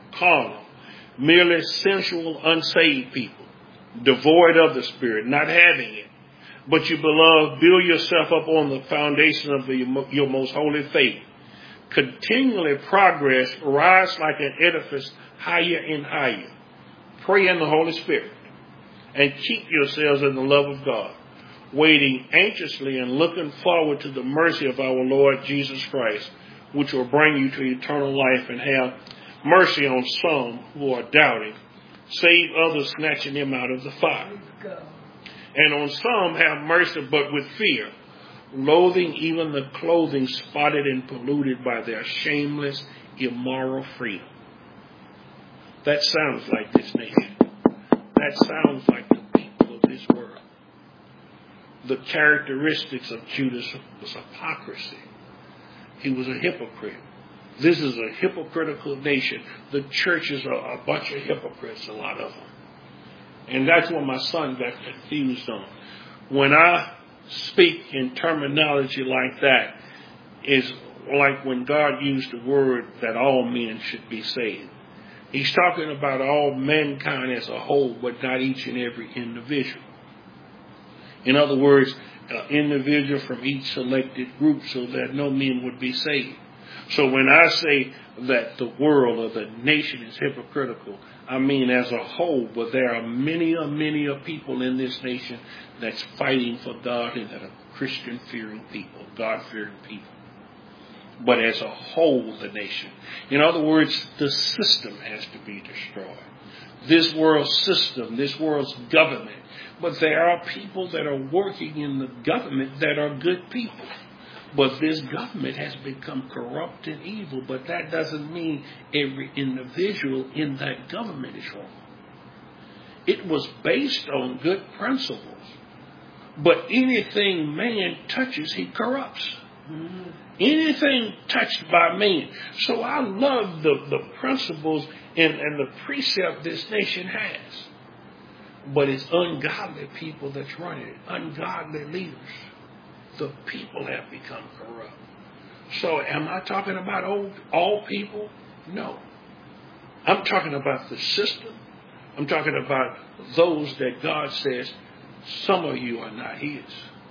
carnal, merely sensual, unsaved people, devoid of the Spirit, not having it. But you, beloved, build yourself up on the foundation of your most holy faith. Continually progress, rise like an edifice higher and higher. Pray in the Holy Spirit and keep yourselves in the love of God, waiting anxiously and looking forward to the mercy of our Lord Jesus Christ, which will bring you to eternal life, and have mercy on some who are doubting, save others snatching them out of the fire. And on some have mercy, but with fear, loathing even the clothing spotted and polluted by their shameless, immoral freedom. That sounds like this nation. That sounds like the people of this world. The characteristics of Judas was hypocrisy. He was a hypocrite. This is a hypocritical nation. The churches are a bunch of hypocrites, a lot of them. And that's what my son got confused on. When I speak in terminology like that, is like when God used the word that all men should be saved. He's talking about all mankind as a whole, but not each and every individual. In other words, an individual from each selected group, so that no men would be saved. So when I say that the world or the nation is hypocritical, I mean as a whole, but there are many people in this nation that's fighting for God and that are Christian-fearing people, God-fearing people. But as a whole, the nation. In other words, the system has to be destroyed. This world's system, this world's government. But there are people that are working in the government that are good people. But this government has become corrupt and evil. But that doesn't mean every individual in that government is wrong. It was based on good principles. But anything man touches, he corrupts. Anything touched by man. So I love the principles and the precept this nation has. But it's ungodly people that's running it. Ungodly leaders. The people have become corrupt. So am I talking about all people? No. I'm talking about the system. I'm talking about those that God says, some of you are not his.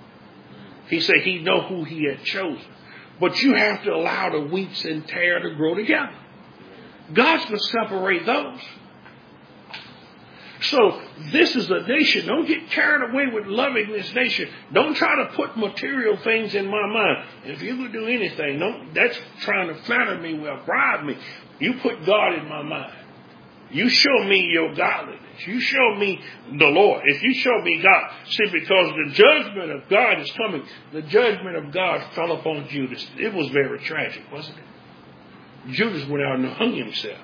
He said he know who he had chosen. But you have to allow the wheats and tare to grow together. God's going to separate those. So this is a nation. Don't get carried away with loving this nation. Don't try to put material things in my mind. If you're going to do anything, that's trying to flatter me, bribe me. You put God in my mind. You show me your godliness. You show me the Lord. If you show me God. See, because the judgment of God is coming. The judgment of God fell upon Judas. It was very tragic, wasn't it? Judas went out and hung himself.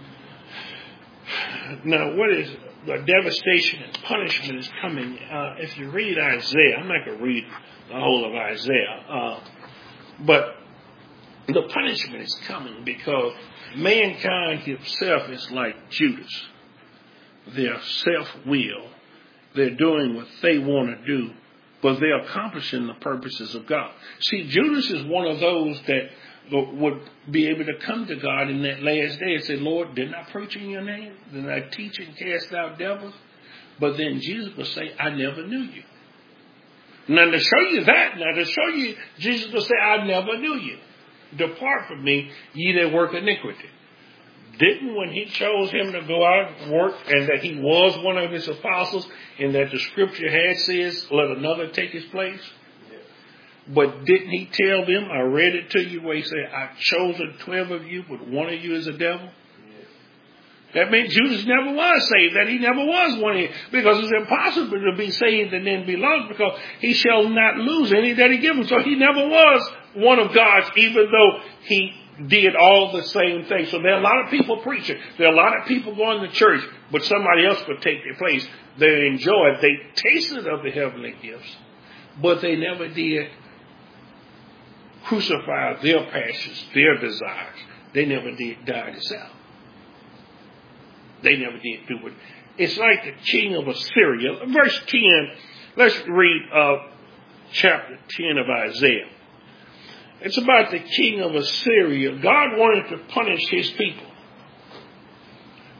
Now, what is the devastation and punishment is coming? If you read Isaiah, I'm not going to read the whole of Isaiah, but the punishment is coming because mankind himself is like Judas. They're self-will. They're doing what they want to do, but they're accomplishing the purposes of God. See, Judas is one of those that would be able to come to God in that last day and say, Lord, didn't I preach in your name? Didn't I teach and cast out devils? But then Jesus will say, I never knew you. Now to show you, Jesus will say, I never knew you. Depart from me, ye that work iniquity. Didn't when he chose him to go out and work and that he was one of his apostles and that the scripture had says, let another take his place? But didn't he tell them, I read it to you where he said, I've chosen 12 of you, but one of you is a devil? Yes. That means Judas never was saved, that he never was one of you. Because it's impossible to be saved and then be lost because he shall not lose any that he gives. So he never was one of God's, even though he did all the same things. So there are a lot of people preaching. There are a lot of people going to church, but somebody else would take their place. They enjoyed, they tasted of the heavenly gifts, but they never did crucify their passions, their desires. They never did die this out. They never did do it. It's like the king of Assyria. Verse 10, let's read chapter 10 of Isaiah. It's about the king of Assyria. God wanted to punish his people.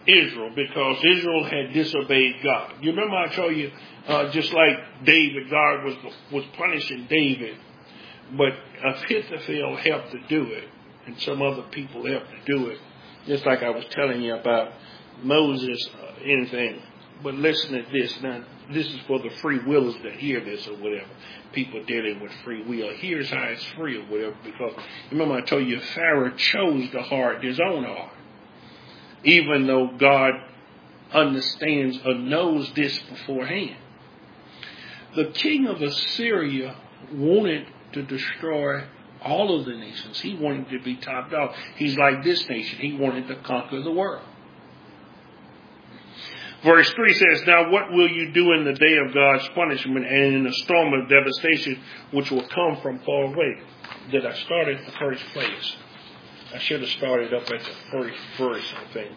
Israel, because Israel had disobeyed God. You remember I told you, just like David, God was punishing David, but Ahithophel helped to do it, and some other people helped to do it. Just like I was telling you about Moses, anything. But listen to this. Now, this is for the free willers that hear this or whatever. People dealing with free will. Here's how it's free or whatever. Because remember I told you Pharaoh chose the heart, his own heart. Even though God understands or knows this beforehand. The king of Assyria wanted to destroy all of the nations. He wanted to be top dog. He's like this nation. He wanted to conquer the world. Verse 3 says, now what will you do in the day of God's punishment and in the storm of devastation which will come from far away? Did I start at the first place? I should have started up at the first verse, I think.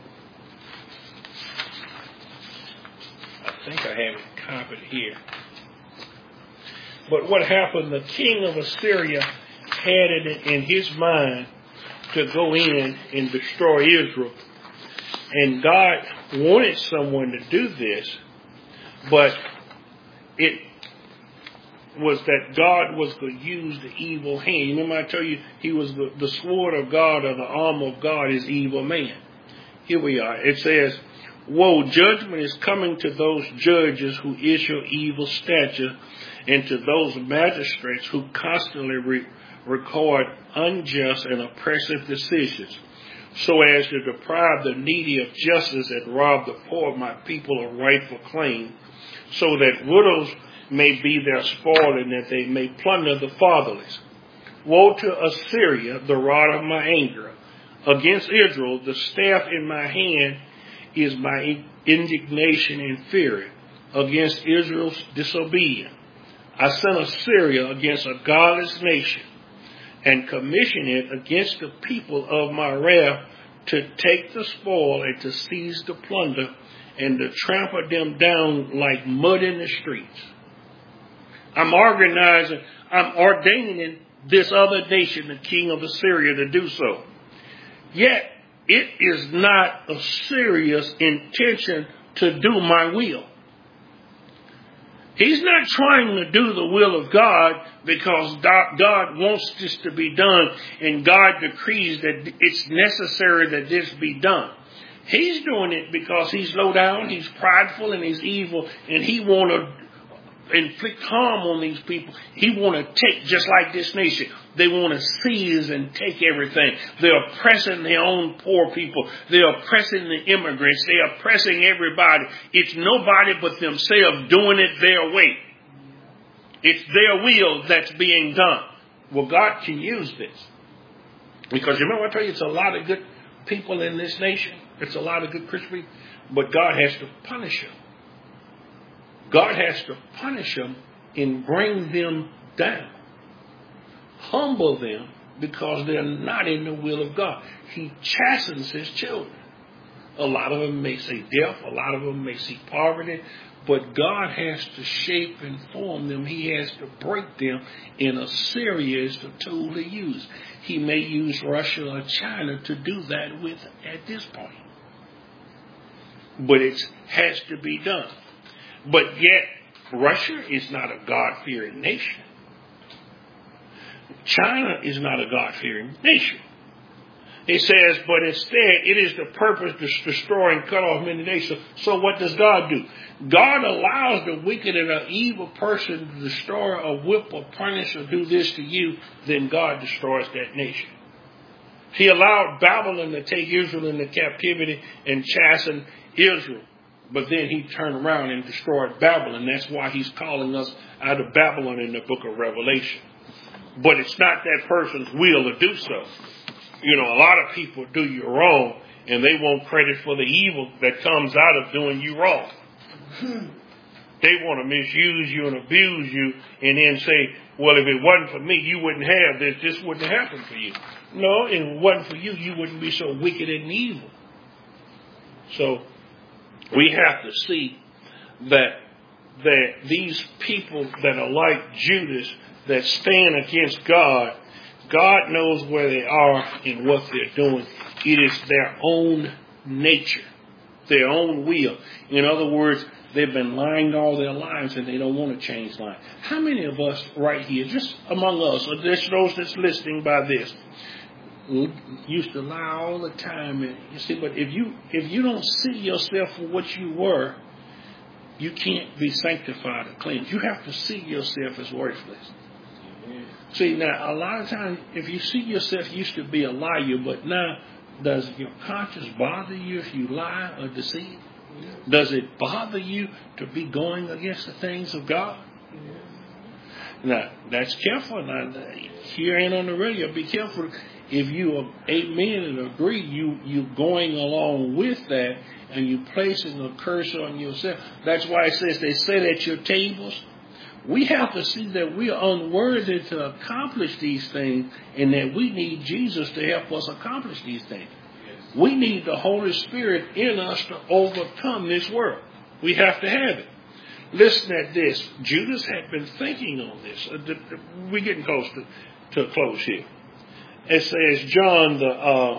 I think I have it copied here. But what happened, the king of Assyria had it in his mind to go in and destroy Israel. And God wanted someone to do this, but it was that God was going to use the evil hand. Remember I told you he was the sword of God, or the arm of God is evil man. Here we are. It says, woe, judgment is coming to those judges who issue evil statute, and to those magistrates who constantly record unjust and oppressive decisions, so as to deprive the needy of justice and rob the poor of my people of rightful claim, so that widows may be their spoil and that they may plunder the fatherless. Woe to Assyria, the rod of my anger. Against Israel, the staff in my hand is my indignation and fury. Against Israel's disobedience, I sent Assyria against a godless nation, and commission it against the people of my wrath to take the spoil and to seize the plunder and to trample them down like mud in the streets. I'm ordaining this other nation, the king of Assyria, to do so. Yet it is not Assyria's intention to do my will. He's not trying to do the will of God because God wants this to be done and God decrees that it's necessary that this be done. He's doing it because he's low down, he's prideful, and he's evil, and he want to inflict harm on these people. He want to take, just like this nation, they want to seize and take everything. They're oppressing their own poor people. They're oppressing the immigrants. They're oppressing everybody. It's nobody but themselves doing it their way. It's their will that's being done. Well, God can use this. Because remember I told you, it's a lot of good people in this nation. It's a lot of good Christian people. But God has to punish them. God has to punish them and bring them down. Humble them because they're not in the will of God. He chastens his children. A lot of them may see death. A lot of them may see poverty. But God has to shape and form them. He has to break them. And Assyria is the tool he uses. He may use Russia or China to do that with at this point. But it has to be done. But yet, Russia is not a God-fearing nation. China is not a God-fearing nation. It says, but instead, it is the purpose to destroy and cut off many nations. So what does God do? God allows the wicked and an evil person to destroy or whip or punish or do this to you, then God destroys that nation. He allowed Babylon to take Israel into captivity and chasten Israel. But then he turned around and destroyed Babylon. That's why he's calling us out of Babylon in the book of Revelation. But it's not that person's will to do so. You know, a lot of people do you wrong, and they want credit for the evil that comes out of doing you wrong. They want to misuse you and abuse you and then say, well, if it wasn't for me, you wouldn't have this. This wouldn't happen for you. No, if it wasn't for you, you wouldn't be so wicked and evil. So we have to see that these people that are like Judas, that stand against God, God knows where they are and what they're doing. It is their own nature. their own will. In other words, they've been lying all their lives and they don't want to change line. How many of us right here, just among us, or just those that's listening by this, used to lie all the time? And you see, but if you don't see yourself for what you were, you can't be sanctified or cleansed. You have to see yourself as worthless. See, now, a lot of times, if you see yourself used to be a liar, but now, does your conscience bother you if you lie or deceive? Does it bother you to be going against the things of God? Now, that's careful. Now, here ain't on the radio. Be careful. If you amen and agree, you going along with that, and you placing a curse on yourself. That's why it says they sit at your tables. We have to see that we are unworthy to accomplish these things, and that we need Jesus to help us accomplish these things. Yes. We need the Holy Spirit in us to overcome this world. We have to have it. Listen at this. Judas had been thinking on this. We're getting close to a close here. It says, John, the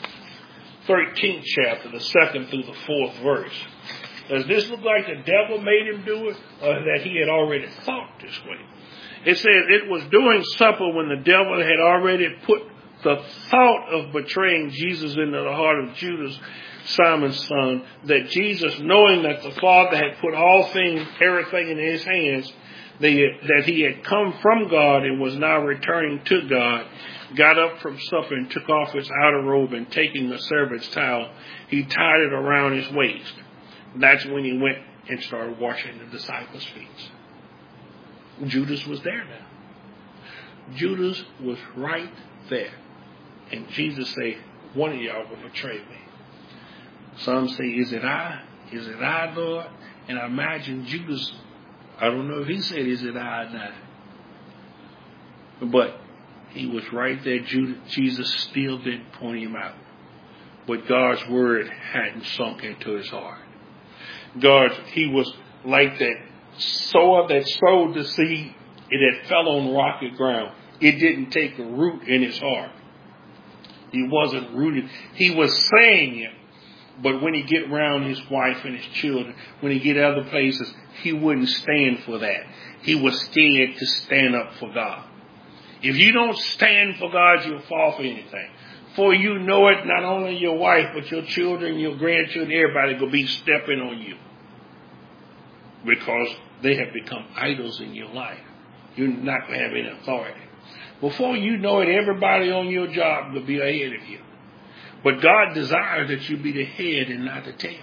13th chapter, the 2nd through the 4th verse. Does this look like the devil made him do it, or that he had already thought this way? It says it was during supper when the devil had already put the thought of betraying Jesus into the heart of Judas, Simon's son, that Jesus, knowing that the Father had put everything in his hands, that he had come from God and was now returning to God, got up from supper and took off his outer robe, and taking a servant's towel, he tied it around his waist. That's when he went and started washing the disciples' feet. Judas was there now. Judas was right there. And Jesus said, one of y'all will betray me. Some say, is it I? Is it I, Lord? And I imagine Judas, I don't know if he said, is it I now? But he was right there. Jesus still didn't point him out. But God's word hadn't sunk into his heart. He was like that sower that sowed the seed. It had fell on rocky ground. It didn't take a root in his heart. He wasn't rooted. He was saying it, but when he get around his wife and his children, when he get other places, he wouldn't stand for that. He was scared to stand up for God. If you don't stand for God, you'll fall for anything. For you know it, not only your wife, but your children, your grandchildren, everybody will be stepping on you. Because they have become idols in your life. You're not going to have any authority. Before you know it, everybody on your job will be ahead of you. But God desires that you be the head and not the tail.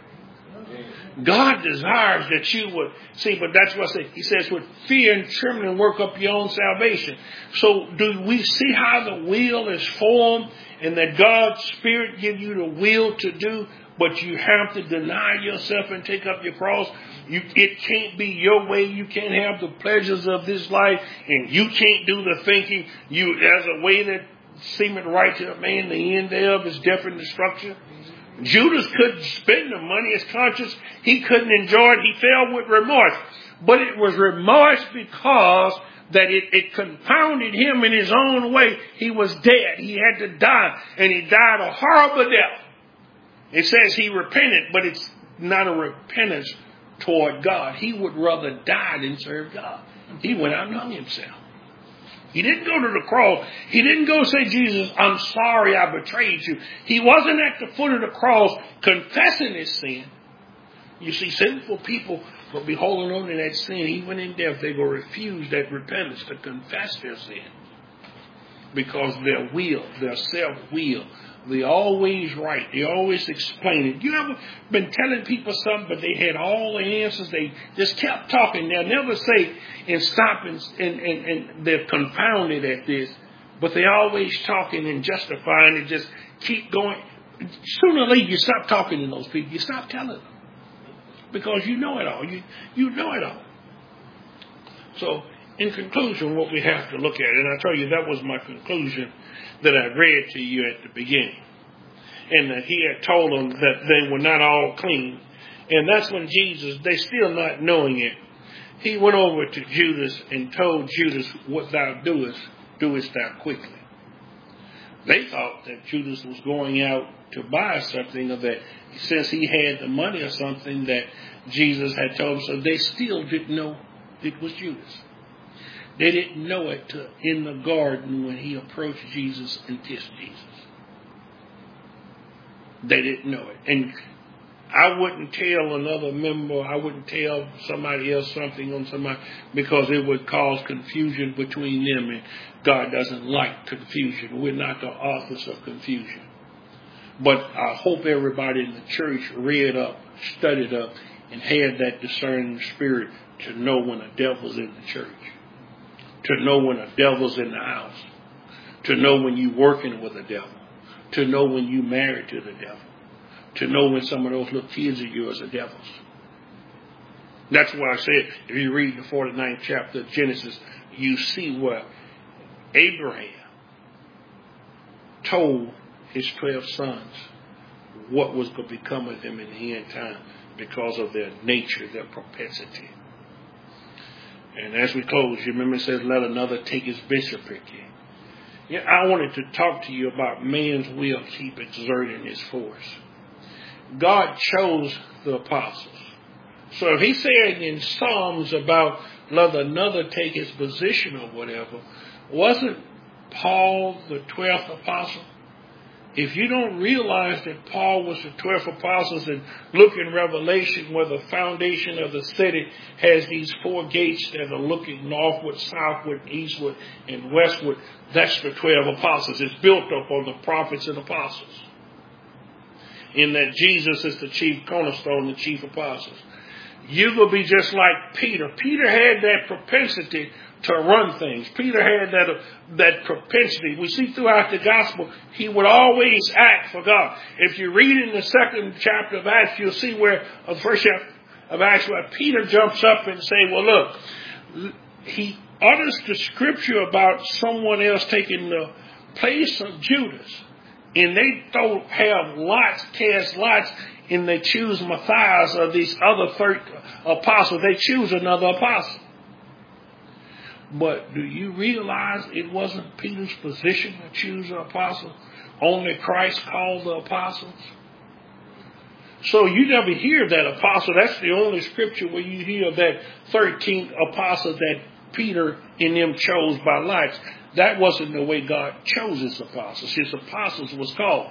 God desires that you would, but that's what I say. He says, with fear and trembling, work up your own salvation. So do we see how the will is formed, and that God's Spirit give you the will to do, but you have to deny yourself and take up your cross? It can't be your way. You can't have the pleasures of this life, and you can't do the thinking. As a way that seemeth right to a man, the end thereof is death and destruction. Judas couldn't spend the money. His conscience, he couldn't enjoy it. He fell with remorse. But it was remorse because that it confounded him in his own way. He was dead. He had to die. And he died a horrible death. It says he repented, but it's not a repentance toward God. He would rather die than serve God. He went out and hung himself. He didn't go to the cross. He didn't go say, Jesus, I'm sorry I betrayed you. He wasn't at the foot of the cross confessing his sin. You see, sinful people will be holding on to that sin. Even in death, they will refuse that repentance to confess their sin. Because their will, their self-will, they're always right. They always explain it. You ever been telling people something, but they had all the answers? They just kept talking. They'll never say and stop, and they're confounded at this. But they're always talking and justifying and just keep going. Sooner or later, you stop talking to those people. You stop telling them. Because you know it all. You know it all. So, in conclusion, what we have to look at, and I tell you that was my conclusion that I read to you at the beginning. And that he had told them that they were not all clean. And that's when Jesus, they still not knowing it, he went over to Judas and told Judas, what thou doest thou quickly. They thought that Judas was going out to buy something of that, since he had the money or something that Jesus had told him. So they still didn't know it was Judas. They didn't know it in the garden when he approached Jesus and kissed Jesus. They didn't know it. And I wouldn't tell another member, I wouldn't tell somebody else something on somebody, because it would cause confusion between them, and God doesn't like confusion. We're not the authors of confusion. But I hope everybody in the church read up, studied up, and had that discerning spirit to know when a devil's in the church, to know when a devil's in the house, to know when you're working with a devil, to know when you're married to the devil, to know when some of those little kids of yours are devils. That's why I said, if you read the 49th chapter of Genesis, you see where Abraham told his 12 sons what was going to become of them in the end time because of their nature, their propensity. And as we close, you remember it says, let another take his bishopric. Yeah, I wanted to talk to you about man's will keep exerting his force. God chose the apostles. So if he's saying in Psalms about let another take his position or whatever, wasn't Paul the 12th apostle? If you don't realize that Paul was the 12th apostles, and look in Revelation where the foundation of the city has these 4 gates that are looking northward, southward, eastward, and westward, that's the 12 apostles. It's built up on the prophets and apostles. In that Jesus is the chief cornerstone, the chief apostles. You will be just like Peter. Peter had that propensity to run things. Peter had that propensity. We see throughout the gospel, he would always act for God. If you read in the 2nd chapter of Acts, you'll see where, the 1st chapter of Acts, where Peter jumps up and say, well, look, he utters the scripture about someone else taking the place of Judas. And they have lots, cast lots, and they choose Matthias or these other 3 apostles. They choose another apostle. But do you realize it wasn't Peter's position to choose an apostle? Only Christ called the apostles. So you never hear that apostle. That's the only scripture where you hear that 13th apostle that Peter and them chose by lots. That wasn't the way God chose his apostles. His apostles was called.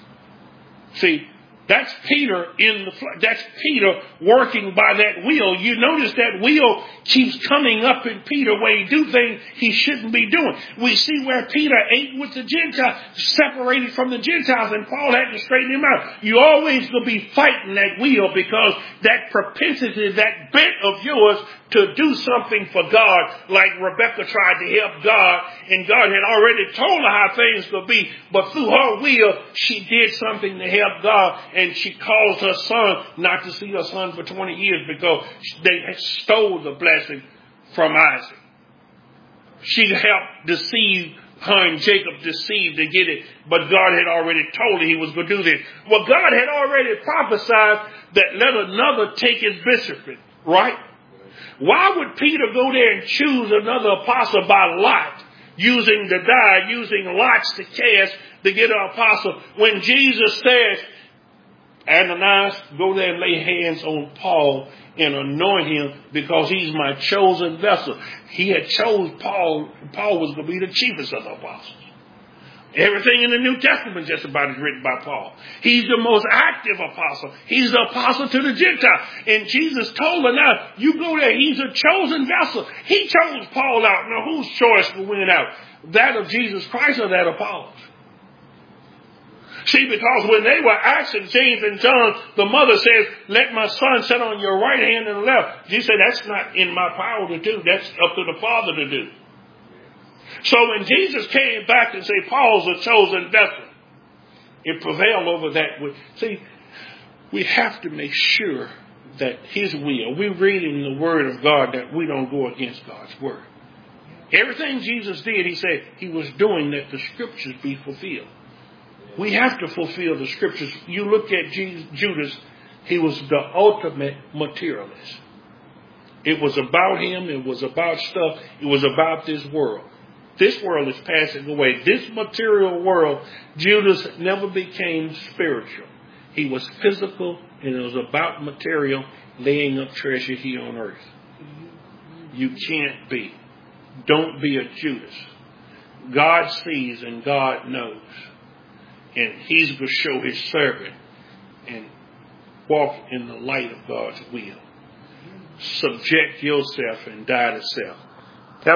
See, that's Peter that's Peter working by that wheel. You notice that wheel keeps coming up in Peter where he do things he shouldn't be doing. We see where Peter ate with the Gentiles, separated from the Gentiles, and Paul had to straighten him out. You always going to be fighting that wheel, because that propensity, that bent of yours to do something for God, like Rebecca tried to help God, and God had already told her how things could be, but through her will, she did something to help God, and she caused her son not to see her son for 20 years because they had stole the blessing from Isaac. She helped deceive her, and Jacob deceived to get it, but God had already told her he was going to do this. Well, God had already prophesied that let another take his bishopric, right? Why would Peter go there and choose another apostle by lot, using the die, using lots to cast to get an apostle, when Jesus says, Ananias, go there and lay hands on Paul and anoint him because he's my chosen vessel. He had chose Paul. Paul was going to be the chiefest of the apostles. Everything in the New Testament just about is written by Paul. He's the most active apostle. He's the apostle to the Gentiles. And Jesus told her, now, you go there. He's a chosen vessel. He chose Paul out. Now, whose choice will win out? That of Jesus Christ or that of Paul's? See, because when they were asking James and John, the mother says, let my son sit on your right hand and left. Jesus said, that's not in my power to do. That's up to the Father to do. So when Jesus came back and said, Paul's a chosen vessel, it prevailed over that. See, we have to make sure that his will, we're reading the word of God, that we don't go against God's word. Everything Jesus did, he said he was doing that the scriptures be fulfilled. We have to fulfill the scriptures. You look at Judas, he was the ultimate materialist. It was about him. It was about stuff. It was about this world. This world is passing away. This material world, Judas never became spiritual. He was physical, and it was about material, laying up treasure here on earth. You can't be. Don't be a Judas. God sees and God knows. And he's going to show his servant and walk in the light of God's will. Subject yourself and die to self.